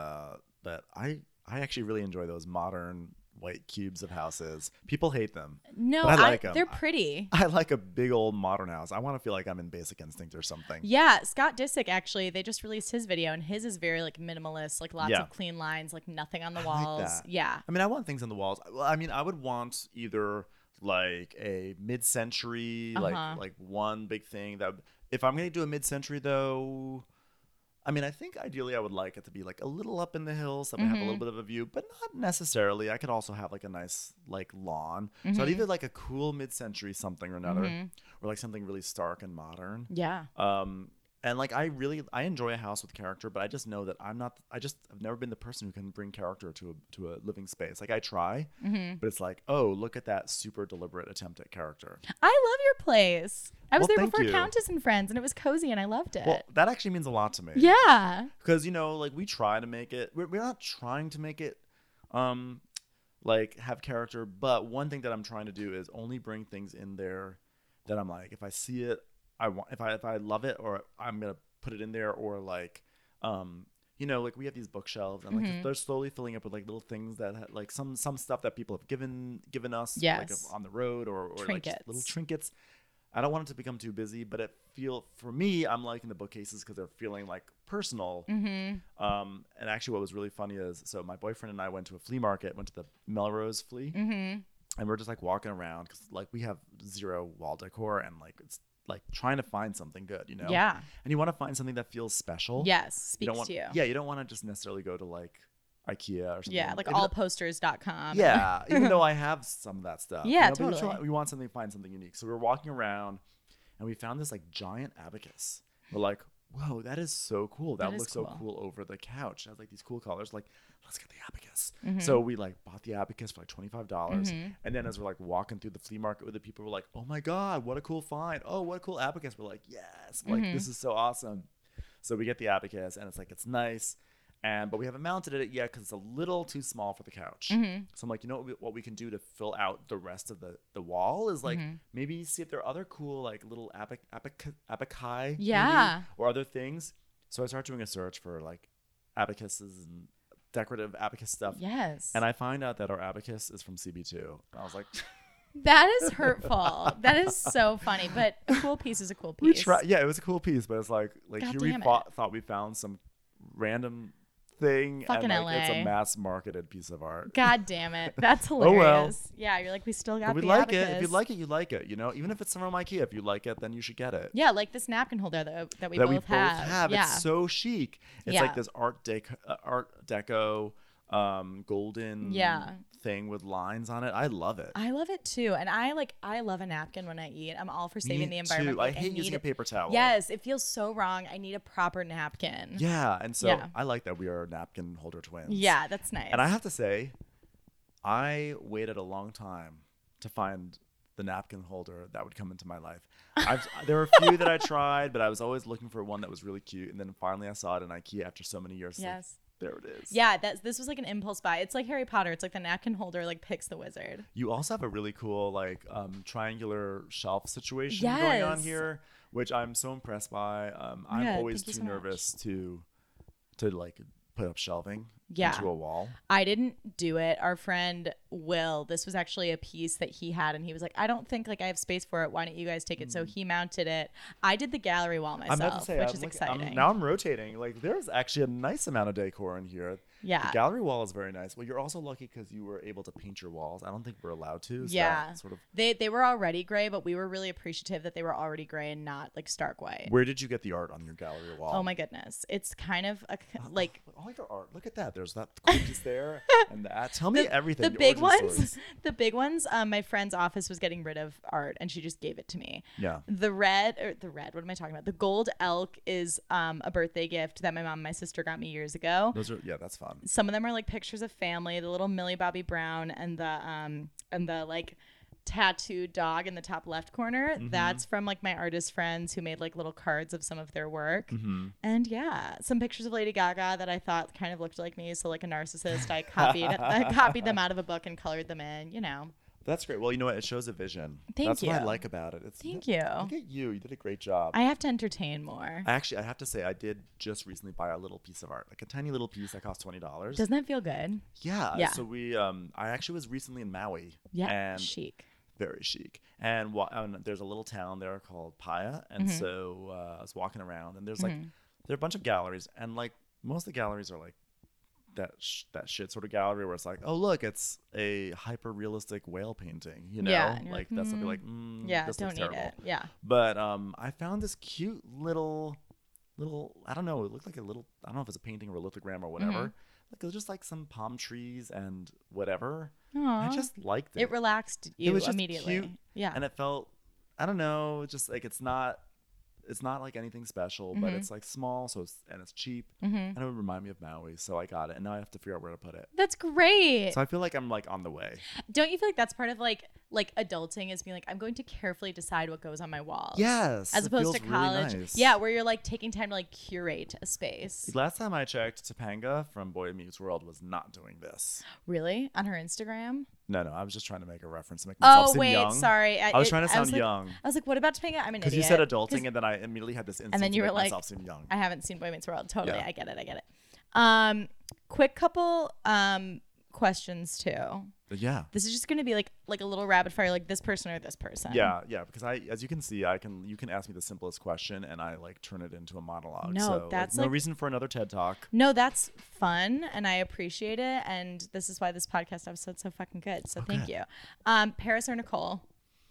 But I actually really enjoy those modern white cubes of houses. People hate them. No, but I like them. They're pretty. I like a big old modern house. I want to feel like I'm in Basic Instinct or something. Yeah, Scott Disick actually, they just released his video and his is very like minimalist, like lots of clean lines, like nothing on the walls. Like that. Yeah. I mean, I want things on the walls. Well, I mean, I would want either like a mid-century, like one big thing that if I'm going to do a mid-century though, I mean, I think ideally I would like it to be like a little up in the hills so I have a little bit of a view, but not necessarily. I could also have like a nice like lawn. So I'd either like a cool mid-century something or another, or like something really stark and modern. Yeah. And like I enjoy a house with character, but I just know that I've never been the person who can bring character to a living space. Like I try, but it's like, oh, look at that super deliberate attempt at character. I love your place. I was there before Countess and Friends, and it was cozy, and I loved it. Well, that actually means a lot to me. Yeah. Because you know, like we try to make it. We're not trying to make it, like have character. But one thing that I'm trying to do is only bring things in there that I'm like, if I see it. If I love it, or I'm gonna put it in there, or like, you know, like we have these bookshelves, and like they're slowly filling up with like little things that like some stuff that people have given us, like on the road, or like just little trinkets. I don't want it to become too busy, but for me, I'm liking the bookcases because they're feeling like personal. And actually, what was really funny is, so my boyfriend and I went to a flea market, went to the Melrose Flea, and we're just like walking around because like we have zero wall decor, and like it's like trying to find something good, you know? Yeah. And you want to find something that feels special. Yes, speaks to you. Yeah, you don't want to just necessarily go to like IKEA or something. Yeah, like allposters.com. Yeah, even though I have some of that stuff. Yeah, you know? totally. We want something, find something unique. So we're walking around and we found this like giant abacus. We're like, whoa, that is so cool. That looks so cool over the couch. It has like these cool colors. Like, let's get the abacus. So we like bought the abacus for like $25. And then as we're like walking through the flea market with the people, we're like, oh my God, what a cool find. Oh, what a cool abacus. We're like, yes, like this is so awesome. So we get the abacus and it's like, it's nice. But we haven't mounted it yet because it's a little too small for the couch. So I'm like, you know what we can do to fill out the rest of the wall is like maybe see if there are other cool like little abaci, maybe, or other things. So I started doing a search for like abacuses and decorative abacus stuff. Yes. And I find out that our abacus is from CB2. And I was like, that is hurtful. That is so funny. But a cool piece is a cool piece. Yeah, it was a cool piece, but it's like God here we thought we found some random thing. Fucking and LA. It's a mass marketed piece of art. God damn it. That's hilarious. well. Yeah, you're like, we still got But we the like abacus. it. If you like it, you like it. You know, even if it's from IKEA, if you like it, then you should get it. Yeah, like this napkin holder that we both have. Yeah. It's so chic. It's like this Art Deco golden thing with lines on it. I love it. I love it too. And I love a napkin when I eat. I'm all for saving the environment. Too. I hate using a paper towel. Yes, it feels so wrong. I need a proper napkin. Yeah, and so I like that we are napkin holder twins. Yeah, that's nice. And I have to say, I waited a long time to find the napkin holder that would come into my life. There were a few that I tried, but I was always looking for one that was really cute. And then finally I saw it in IKEA after so many years. Yes. There it is. Yeah, this was like an impulse buy. It's like Harry Potter. It's like the napkin holder like picks the wizard. You also have a really cool like triangular shelf situation going on here, which I'm so impressed by. I'm always too nervous to like put up shelving into a wall. I didn't do it. Our friend Will, this was actually a piece that he had, and he was like, I don't think like I have space for it. Why don't you guys take it? So he mounted it. I did the gallery wall myself, which is exciting. Now I'm rotating. Like there's actually a nice amount of decor in here. Yeah. The gallery wall is very nice. Well, you're also lucky because you were able to paint your walls. I don't think we're allowed to. So yeah. Sort of. They were already gray, but we were really appreciative that they were already gray and not like stark white. Where did you get the art on your gallery wall? Oh my goodness. It's kind of like all your art. Look at that. There's that piece there and that. Tell me everything. The big ones. The big ones. My friend's office was getting rid of art, and she just gave it to me. Yeah. The red. What am I talking about? The gold elk is a birthday gift that my mom and my sister got me years ago. That's fun. Some of them are like pictures of family. The little Millie Bobby Brown and the like tattooed dog in the top left corner. Mm-hmm. That's from like my artist friends who made like little cards of some of their work. Mm-hmm. And yeah, some pictures of Lady Gaga that I thought kind of looked like me. So like a narcissist, I copied them out of a book and colored them in, you know. That's great. Well, you know what? It shows a vision. That's what I like about it. Thank you. Look at you. You did a great job. I have to entertain more. Actually, I have to say, I did just recently buy a little piece of art, like a tiny little piece that cost $20. Doesn't that feel good? Yeah. So I actually was recently in Maui. Yeah. And chic. Very chic. And there's a little town there called Paia. And so I was walking around, and there's like, there are a bunch of galleries, and like most of the galleries are like, that shit sort of gallery where it's like, oh look, it's a hyper realistic whale painting, you know, like that's something like this don't looks need terrible. it. Yeah. But I found this cute little I don't know, it looked like a little, I don't know if it's a painting or a lithogram or whatever. Like it was just like some palm trees and whatever. Aww. I just liked it. It relaxed you immediately. Cute, yeah. And it felt, I don't know, just like it's not like anything special, but it's like small, so it's cheap, and it would remind me of Maui, so I got it, and now I have to figure out where to put it. That's great. So I feel like I'm like on the way. Don't you feel like that's part of like adulting is being like, I'm going to carefully decide what goes on my walls? Yes. As opposed to college. Really nice. Yeah, where you're like taking time to like curate a space. Last time I checked, Topanga from Boy Meets World was not doing this. Really? On her Instagram? No, I was just trying to make a reference to make myself seem young. Oh, wait, sorry. I was trying to sound young. I was like, what about Topanga? I'm an idiot. Because you said adulting, and then I immediately had this instinct and then you to were make like, myself seem young. I haven't seen Boy Meets World. Totally. Yeah. I get it. Quick couple questions too. Yeah. This is just going to be like a little rapid fire, like this person or this person. Yeah, because you can see, you can ask me the simplest question and I like turn it into a monologue. No, so, that's no reason for another TED Talk. No, that's fun and I appreciate it, and this is why this podcast episode's so fucking good. So thank you. Paris or Nicole?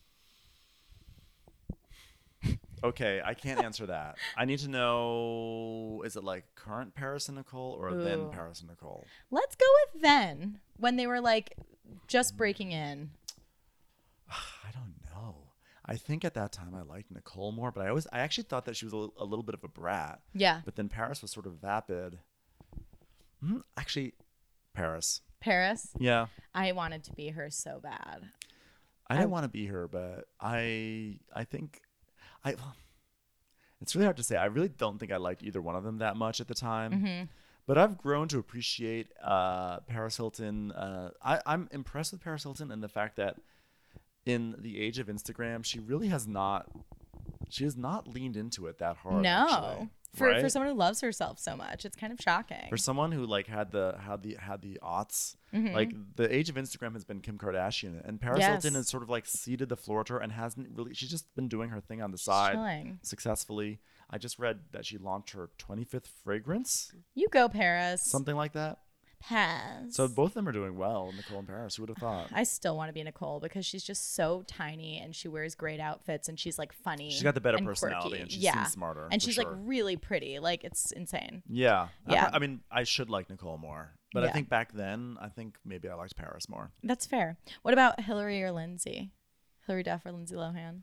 Okay, I can't answer that. I need to know, is it like current Paris and Nicole or then Paris and Nicole? Let's go with then, when they were like just breaking in. I don't know. I think at that time I liked Nicole more, but I actually thought that she was a little bit of a brat. Yeah. But then Paris was sort of vapid. Actually, Paris. Paris? Yeah. I wanted to be her so bad. I didn't want to be her, but I think it's really hard to say. I really don't think I liked either one of them that much at the time. But I've grown to appreciate Paris Hilton. I'm impressed with Paris Hilton and the fact that in the age of Instagram, she has not leaned into it that hard. No. Actually. For someone who loves herself so much, it's kind of shocking. For someone who like had the aughts, like the age of Instagram has been Kim Kardashian, and Paris Hilton has sort of like ceded the floor to her and hasn't really. She's just been doing her thing on the side successfully. I just read that she launched her 25th fragrance. You go, Paris. Something like that. Paris. So both of them are doing well, Nicole and Paris. Who would have thought? I still want to be Nicole because she's just so tiny and she wears great outfits and she's like funny. She's got the better and personality quirky. and she seems smarter. And she's like really pretty. Like it's insane. Yeah. Yeah. I mean, I should like Nicole more. But I think back then, I think maybe I liked Paris more. That's fair. What about Hillary or Lindsay? Hillary Duff or Lindsay Lohan?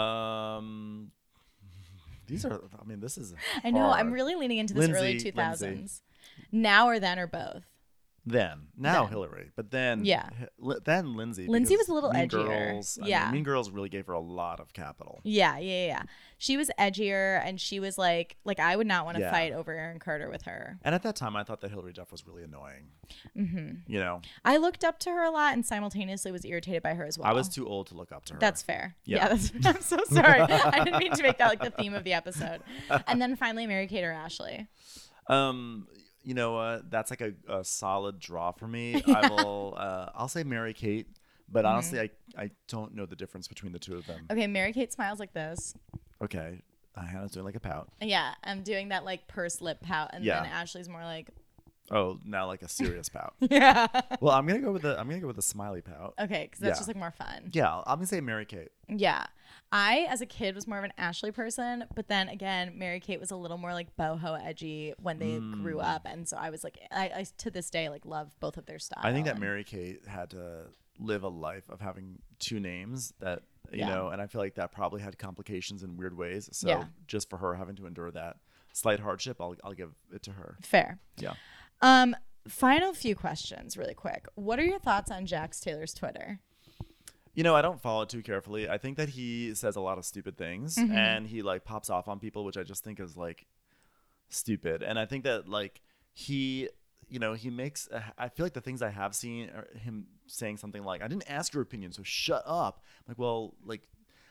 These are, I mean, this is I know. hard. I'm really leaning into this early 2000s. Lindsay. Now or then or both? Now Hillary, but then then Lindsay. Lindsay was a little Mean edgier. Girls, I mean, Mean Girls really gave her a lot of capital. Yeah. She was edgier, and she was like I would not want to fight over Aaron Carter with her. And at that time, I thought that Hillary Duff was really annoying. Mm-hmm. You know, I looked up to her a lot, and simultaneously was irritated by her as well. I was too old to look up to her. That's fair. Yeah, I'm so sorry. I didn't mean to make that like the theme of the episode. And then finally, Mary-Kate or Ashley. You know, that's like a solid draw for me. I'll say Mary-Kate, but honestly, I don't know the difference between the two of them. Okay, Mary-Kate smiles like this. Okay, Hannah's doing like a pout. Yeah, I'm doing that like pursed lip pout, and then Ashley's more like. Oh, now like a serious pout. Yeah. Well, I'm gonna go with the smiley pout. Okay, because that's just like more fun. Yeah, I'm gonna say Mary-Kate. Yeah, I as a kid was more of an Ashley person, but then again, Mary-Kate was a little more like boho edgy when they grew up, and so I was like, I to this day like love both of their styles. I think that Mary-Kate had to live a life of having two names that you know, and I feel like that probably had complications in weird ways. So just for her having to endure that slight hardship, I'll give it to her. Fair. Yeah. Final few questions really quick. What are your thoughts on Jax Taylor's Twitter? You know, I don't follow it too carefully. I think that he says a lot of stupid things and he like pops off on people, which I just think is like stupid. And I think that like he makes, I feel like the things I have seen are him saying something like, I didn't ask your opinion, so shut up. Like, well, like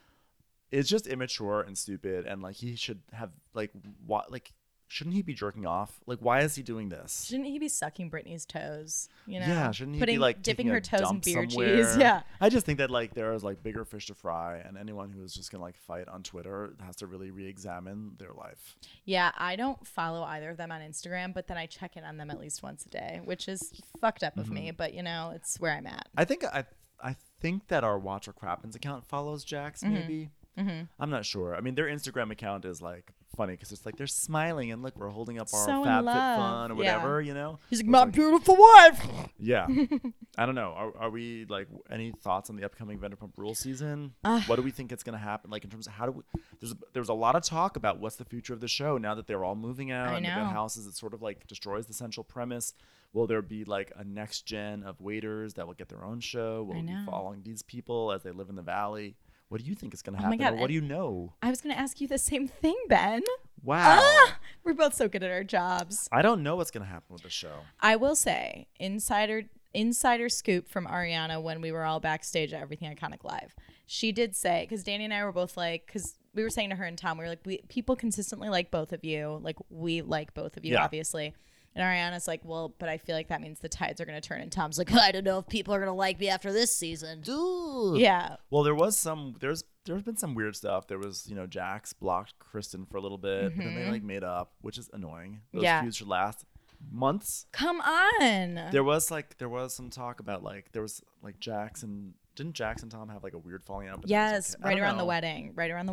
it's just immature and stupid. And like, he should have like, what, like, shouldn't he be jerking off? Like, why is he doing this? Shouldn't he be sucking Britney's toes? You know? Yeah, shouldn't he be like dipping her toes in beer somewhere? cheese? Yeah. I just think that like there is like bigger fish to fry, and anyone who is just gonna like fight on Twitter has to really re-examine their life. Yeah, I don't follow either of them on Instagram, but then I check in on them at least once a day, which is fucked up of me, but you know, it's where I'm at. I think that our Watcher Crappens account follows Jax, maybe. I'm not sure. I mean, their Instagram account is like funny because it's like they're smiling and look, we're holding up our So in FabFitFun or love. whatever, you know. He's like, my beautiful wife. Yeah. I don't know. Are we like any thoughts on the upcoming Vanderpump Rules season? What do we think it's going to happen? Like in terms of how do we, there's a lot of talk about what's the future of the show now that they're all moving out and they've got houses. It sort of like destroys the central premise. Will there be like a next gen of waiters that will get their own show? Will we be following these people as they live in the valley? What do you think is going to happen? Or what do you know? I was going to ask you the same thing, Ben. Wow. We're both so good at our jobs. I don't know what's going to happen with the show. I will say, insider scoop from Ariana when we were all backstage at Everything Iconic Live. She did say, because Danny and I were both like, because we were saying to her and Tom, we were like, people consistently like both of you. Like, we like both of you, obviously. And Ariana's like, well, but I feel like that means the tides are going to turn. And Tom's like, I don't know if people are going to like me after this season. Dude. Yeah. Well, there's been some weird stuff. There was, Jax blocked Kristen for a little bit, but then they like made up, which is annoying. Those feuds should last months. Come on. There was some talk about like, there was like didn't Jax and Tom have like a weird falling out? Yes, right around the wedding.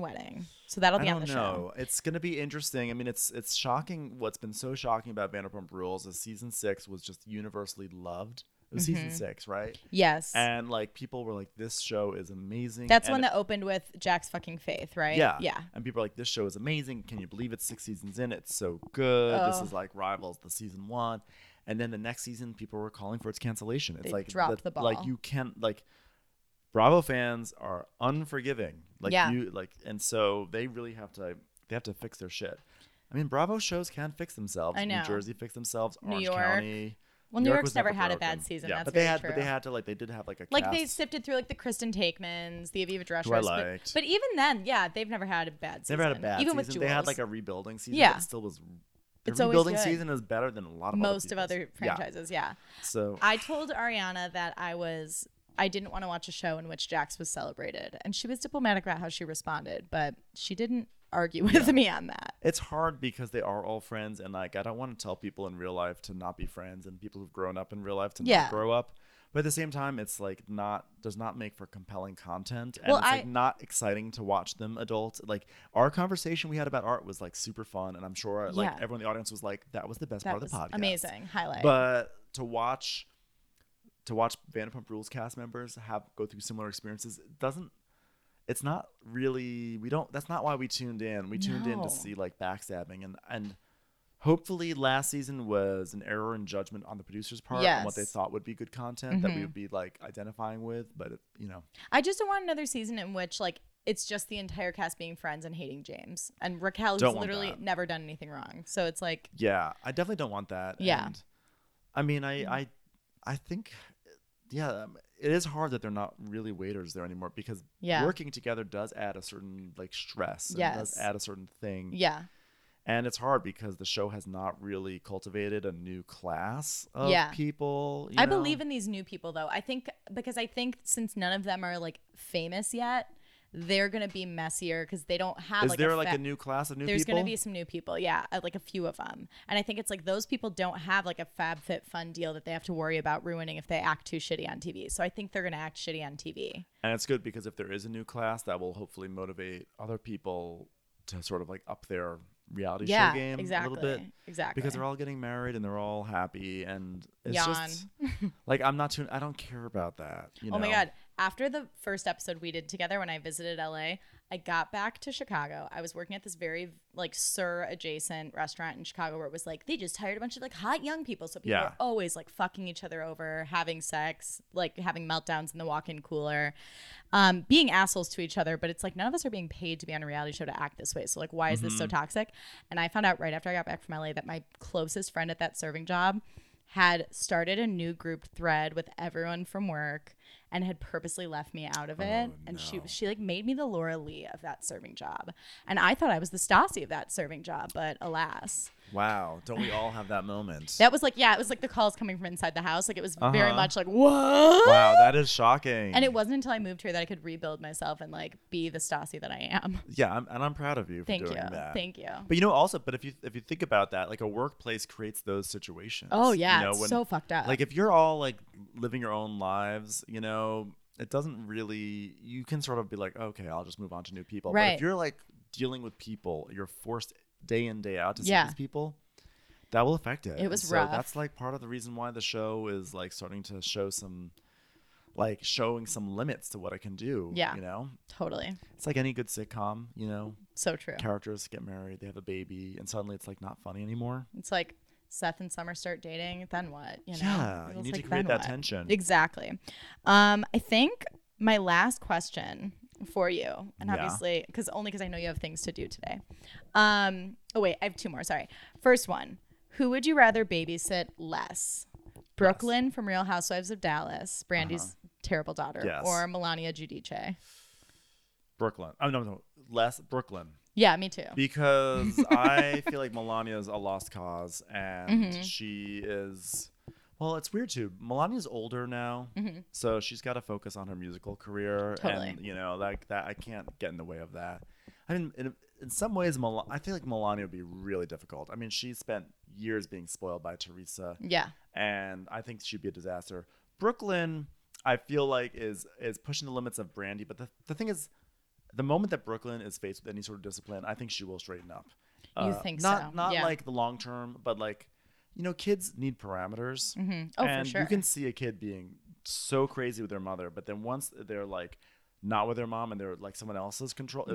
So that'll be on the show. It's going to be interesting. I mean, it's shocking. What's been so shocking about Vanderpump Rules is season 6 was just universally loved. It was season 6, right? Yes. And like people were like, this show is amazing. That's one that opened with Jack's fucking faith, right? Yeah. Yeah. And people are like, this show is amazing. Can you believe it's 6 seasons in? It's so good. This is like rivals the season 1. And then the next season, people were calling for its cancellation. It's like dropped the ball. Like you can't like. Bravo fans are unforgiving. And so they really have to fix their shit. I mean, Bravo shows can fix themselves. I know. New Jersey fixed themselves. New Orange York. County. Well, New York's never had a bad season. Yeah, that's but they very true. But they had to like they did have like a like cast. they sifted through like the Kristen Takemans, the Aviva Drescher. Who I liked. But even then, yeah, they've never had a bad season. Never had a bad even season. With Jules. They had like a rebuilding season. Yeah. But it still was. It's rebuilding always good. season is better than a lot of most of other franchises. Yeah. So I told Ariana that I didn't want to watch a show in which Jax was celebrated, and she was diplomatic about how she responded, but she didn't argue with me on that. It's hard because they are all friends, and like I don't want to tell people in real life to not be friends, and people who've grown up in real life to not grow up. But at the same time, it's like does not make for compelling content, and it's like not exciting to watch them adults. Like our conversation we had about art was like super fun, and I'm sure like everyone in the audience was like, that was the best part of the podcast. Amazing highlight. But to watch Vanderpump Rules cast members go through similar experiences it's not really, that's not why we tuned in. We tuned in to see like backstabbing, and hopefully last season was an error in judgment on the producer's part on what they thought would be good content that we would be like identifying with. But I just don't want another season in which like it's just the entire cast being friends and hating James, and Raquel has literally never done anything wrong. So it's like, I definitely don't want that. And I mean, I think, it is hard that they're not really waiters there anymore, because working together does add a certain like stress. And does add a certain thing. Yeah. And it's hard because the show has not really cultivated a new class of people. I believe in these new people though. I think since none of them are like famous yet, they're going to be messier because they don't have Is there a new class of new people? There's going to be some new people, like a few of them. And I think it's like those people don't have like a FabFitFun deal that they have to worry about ruining if they act too shitty on TV. So I think they're going to act shitty on TV. And it's good because if there is a new class, that will hopefully motivate other people to sort of like up their reality show game a little bit. Exactly. Because they're all getting married and they're all happy, and it's just like I don't care about that. Oh my God. After the first episode we did together when I visited LA, I got back to Chicago. I was working at this very like Sir adjacent restaurant in Chicago where it was like they just hired a bunch of like hot young people. So people were always like fucking each other over, having sex, like having meltdowns in the walk-in cooler, being assholes to each other. But it's like none of us are being paid to be on a reality show to act this way. So like why is this so toxic? And I found out right after I got back from LA that my closest friend at that serving job had started a new group thread with everyone from work and had purposely left me out of it. And she like made me the Laura Lee of that serving job. And I thought I was the Stassi of that serving job, but alas. Wow. Don't we all have that moment? That was like, it was like the calls coming from inside the house. Like it was very much like, what? Wow, that is shocking. And it wasn't until I moved here that I could rebuild myself and like be the Stassi that I am. Yeah, I'm proud of you for doing that. Thank you. But also, if you think about that, like a workplace creates those situations. Oh yeah, it's so fucked up. Like if you're all like living your own lives, it doesn't really, you can sort of be like, okay, I'll just move on to new people. Right. But if you're like dealing with people, you're forced day in, day out to see these people, that will affect it. It was rough. That's like part of the reason why the show is like starting to show showing some limits to what it can do. Yeah. Totally. It's like any good sitcom, So true. Characters get married, they have a baby, and suddenly it's like not funny anymore. It's like Seth and Summer start dating, then what? Yeah, you need to create that tension. Exactly. I think my last question for you, and obviously because I know you have things to do today. Oh wait, I have two more. Sorry. First one: who would you rather babysit less? Brooklyn from Real Housewives of Dallas, Brandy's terrible daughter, or Melania Giudice? Brooklyn. Oh no, less Brooklyn. Yeah, me too. Because I feel like Melania is a lost cause, and she is. Well, it's weird too. Melania's older now, so she's got to focus on her musical career, and like that. I can't get in the way of that. I mean, in some ways, I feel like Melania would be really difficult. I mean, she spent years being spoiled by Teresa. Yeah, and I think she'd be a disaster. Brooklyn, I feel like is pushing the limits of Brandy, but the thing is, the moment that Brooklyn is faced with any sort of discipline, I think she will straighten up. You think so? Not like the long term, but like, kids need parameters. Oh, and for sure. You can see a kid being so crazy with their mother, but then once they're like not with their mom and they're like someone else's control,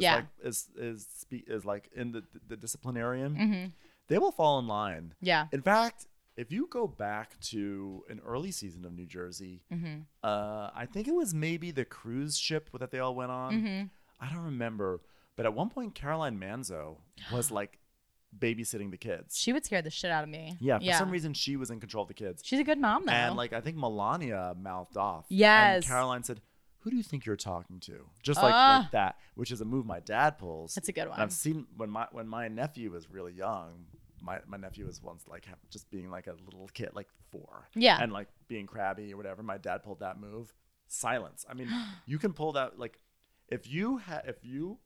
is like in the disciplinarian, they will fall in line. Yeah. In fact, if you go back to an early season of New Jersey, I think it was maybe the cruise ship that they all went on. I don't remember, but at one point Caroline Manzo was like babysitting the kids. She would scare the shit out of me. Yeah, for some reason she was in control of the kids. She's a good mom though. And like I think Melania mouthed off. Yes. And Caroline said, "Who do you think you're talking to?" Just like that, which is a move my dad pulls. That's a good one. And I've seen when my nephew was really young. My nephew was once like just being like a little kid, like 4. Yeah. And like being crabby or whatever. My dad pulled that move. Silence. I mean, you can pull that like. If you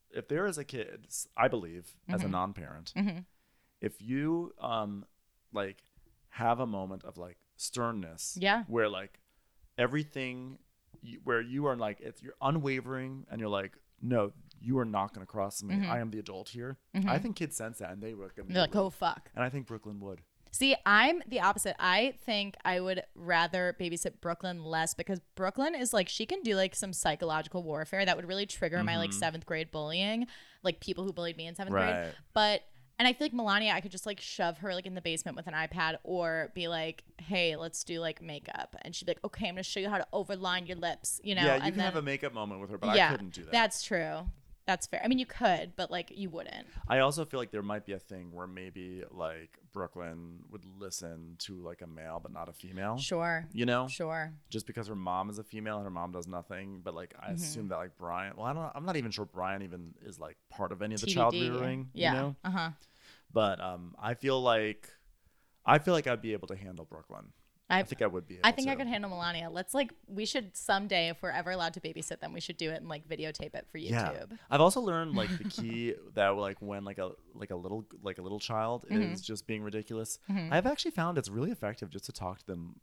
if there is a kid, I believe, as a non-parent, if you like have a moment of like sternness, where like everything, where you are like, you're unwavering and you're like, no, you are not going to cross me. I am the adult here. I think kids sense that and they're like, oh fuck. And I think Brooklyn would. See, I'm the opposite. I think I would rather babysit Brooklyn less because Brooklyn is like, she can do like some psychological warfare that would really trigger my like 7th grade bullying, like people who bullied me in 7th grade. And I feel like Melania, I could just like shove her like in the basement with an iPad or be like, hey, let's do like makeup. And she'd be like, okay, I'm going to show you how to overline your lips, you know? Yeah, you can have a makeup moment with her, but I couldn't do that. That's true. That's fair. I mean, you could, but like you wouldn't. I also feel like there might be a thing where maybe like Brooklyn would listen to like a male but not a female. Sure. You know? Sure. Just because her mom is a female and her mom does nothing. But like I assume that like Brian, well, I'm not even sure Brian even is like part of any of the child rearing. Yeah. You know? But I feel like I'd be able to handle Brooklyn. I think I would be able I think I could handle Melania. Let's like, we should someday, if we're ever allowed to babysit them, we should do it and like videotape it for YouTube. Yeah. I've also learned like the key that like when like a little child is just being ridiculous, I've actually found it's really effective just to talk to them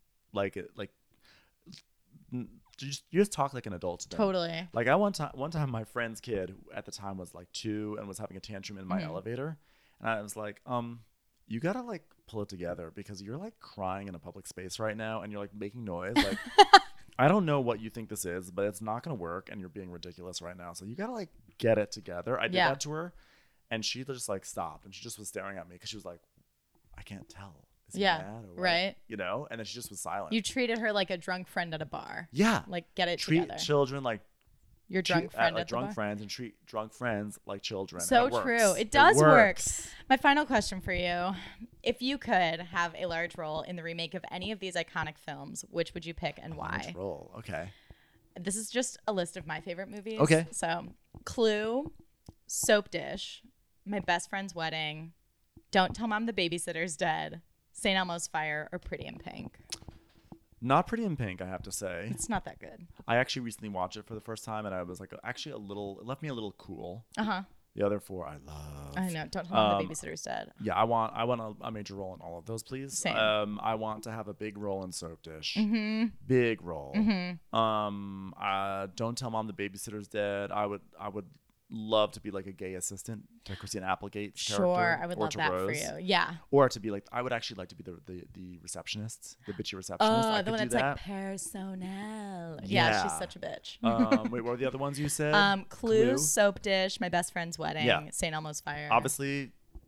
you just talk like an adult to them. Totally. Like one time my friend's kid at the time was like 2 and was having a tantrum in my elevator, and I was like, you gotta like pull it together because you're like crying in a public space right now and you're like making noise. Like, I don't know what you think this is, but it's not gonna work and you're being ridiculous right now. So you gotta like get it together. I did that to her and she just like stopped and she just was staring at me because she was like, I can't tell. Is he mad or what? Right. You know? And then she just was silent. You treated her like a drunk friend at a bar. Yeah. Like get it together. Treat children like your drunk friend at drunk friends and treat drunk friends like children. So true. It does work. My final question for you. If you could have a large role in the remake of any of these iconic films, which would you pick and why? Large role. Okay. This is just a list of my favorite movies. Okay. So Clue, Soap Dish, My Best Friend's Wedding, Don't Tell Mom the Babysitter's Dead, St. Elmo's Fire, or Pretty in Pink. Not Pretty in Pink, I have to say. It's not that good. I actually recently watched it for the first time, and I was like, actually it left me a little cool. Uh-huh. The other 4 I love. I know. Don't tell me the babysitter's dead. Yeah, I want a major role in all of those, please. Same. I want to have a big role in Soap Dish. Mm-hmm. Big role. Mm-hmm. Don't Tell Mom the Babysitter's Dead. I would love to be like a gay assistant to Christina Applegate's character. Sure, I would love that Rose. for you. Yeah. Or to be like, I would actually like to be the receptionist, the bitchy receptionist. Oh, the one that's like personnel. Yeah, she's such a bitch. Wait, what were the other ones you said? Clue, Soap Dish, My Best Friend's Wedding, St. Elmo's Fire. Obviously,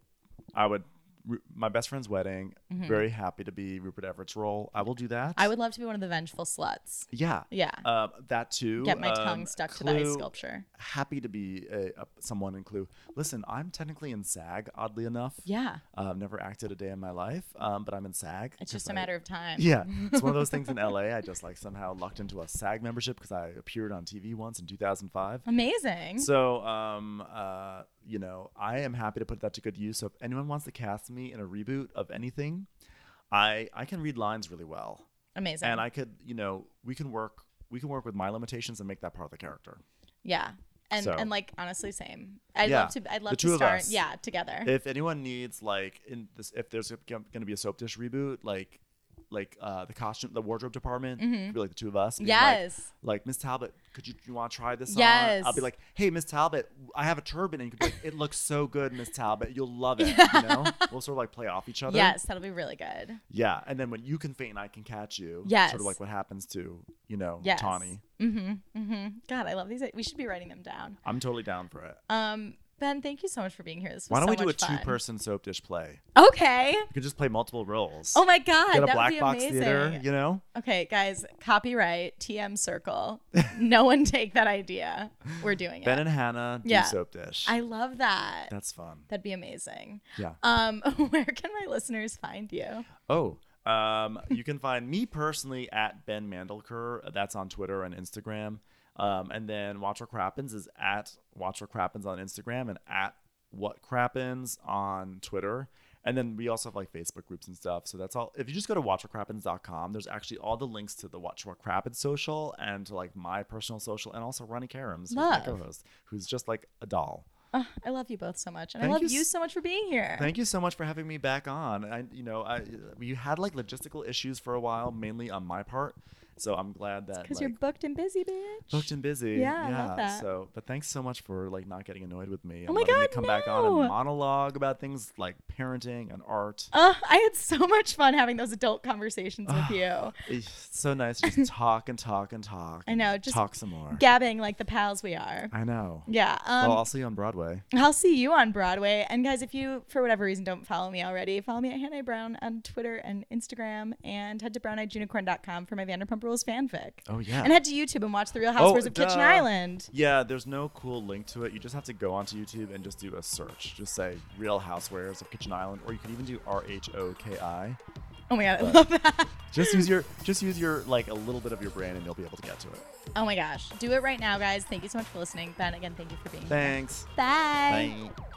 My Best Friend's Wedding. Very happy to be Rupert Everett's role. I will do that. I would love to be one of the vengeful sluts. Yeah. Yeah. That too. Get my tongue stuck Clue, to the ice sculpture. Happy to be someone in Clue. Listen, I'm technically in SAG, oddly enough. Yeah. Never acted a day in my life, but I'm in SAG. It's just a matter of time. Yeah. It's one of those things in LA. I just like somehow lucked into a SAG membership because I appeared on TV once in 2005. Amazing. So, you know, I am happy to put that to good use. So if anyone wants to cast me in a reboot of anything, I can read lines really well. Amazing. And I could, you know, we can work with my limitations and make that part of the character. Yeah. And like honestly, same. I'd love to start together. If anyone needs like if there's going to be a Soap Dish reboot, like the wardrobe department could be like the two of us. Yes. Like Miss Talbot, could you want to try this yes. on? I'll be like, hey, Miss Talbot, I have a turban, and you could be like, it looks so good, Miss Talbot, you'll love it. You know, we'll sort of like play off each other. Yes, that'll be really good. Yeah, and then when you can faint, I can catch you. Yes. Sort of like what happens to Tawny. God, I love these. We should be writing them down. I'm totally down for it. Ben, thank you so much for being here. This was Why don't so we do a much fun. 2-person Soap Dish play? Okay. You could just play multiple roles. Oh my God. Get a that black would be box amazing. theater, you know? Okay, guys, copyright TM Circle. No one take that idea. We're doing it. Ben and Hannah do Soap Dish. I love that. That's fun. That'd be amazing. Yeah. Where can my listeners find you? Oh, you can find me personally at Ben Mandelker. That's on Twitter and Instagram. And then Watch What Crappens is at Watch What Crappens on Instagram and at What Crappens on Twitter. And then we also have like Facebook groups and stuff. So that's all. If you just go to watchwhatcrappens.com, there's actually all the links to the Watch What Crappens social and to like my personal social, and also Ronnie Karams, who's my co-host, who's just like a doll. I love you both so much, and I love you so much for being here. Thank you so much for having me back on. We had like logistical issues for a while, mainly on my part. So I'm glad that because you're booked and busy, bitch. Booked and busy. Yeah, I love that. So, but thanks so much for like not getting annoyed with me. And oh my God, me come back on and monologue about things like parenting and art. I had so much fun having those adult conversations with you. It's so nice to just talk and talk and talk. I know, just talk some more. Gabbing like the pals we are. I know. Yeah. Well, I'll see you on Broadway. I'll see you on Broadway. And guys, if you, for whatever reason, don't follow me already, follow me at Hannah Brown on Twitter and Instagram, and head to browneyedunicorn.com for my Vanderpump Rules fanfic. Oh, yeah. And head to YouTube and watch The Real Housewives of Kitchen Island. Yeah, there's no cool link to it. You just have to go onto YouTube and just do a search. Just say Real Housewives of Kitchen Island, or you could even do RHOKI. Oh my God, I love that. Just use your like a little bit of your brain and you'll be able to get to it. Oh my gosh. Do it right now, guys. Thank you so much for listening. Ben, again, thank you for being here. Thanks. Bye. Bye.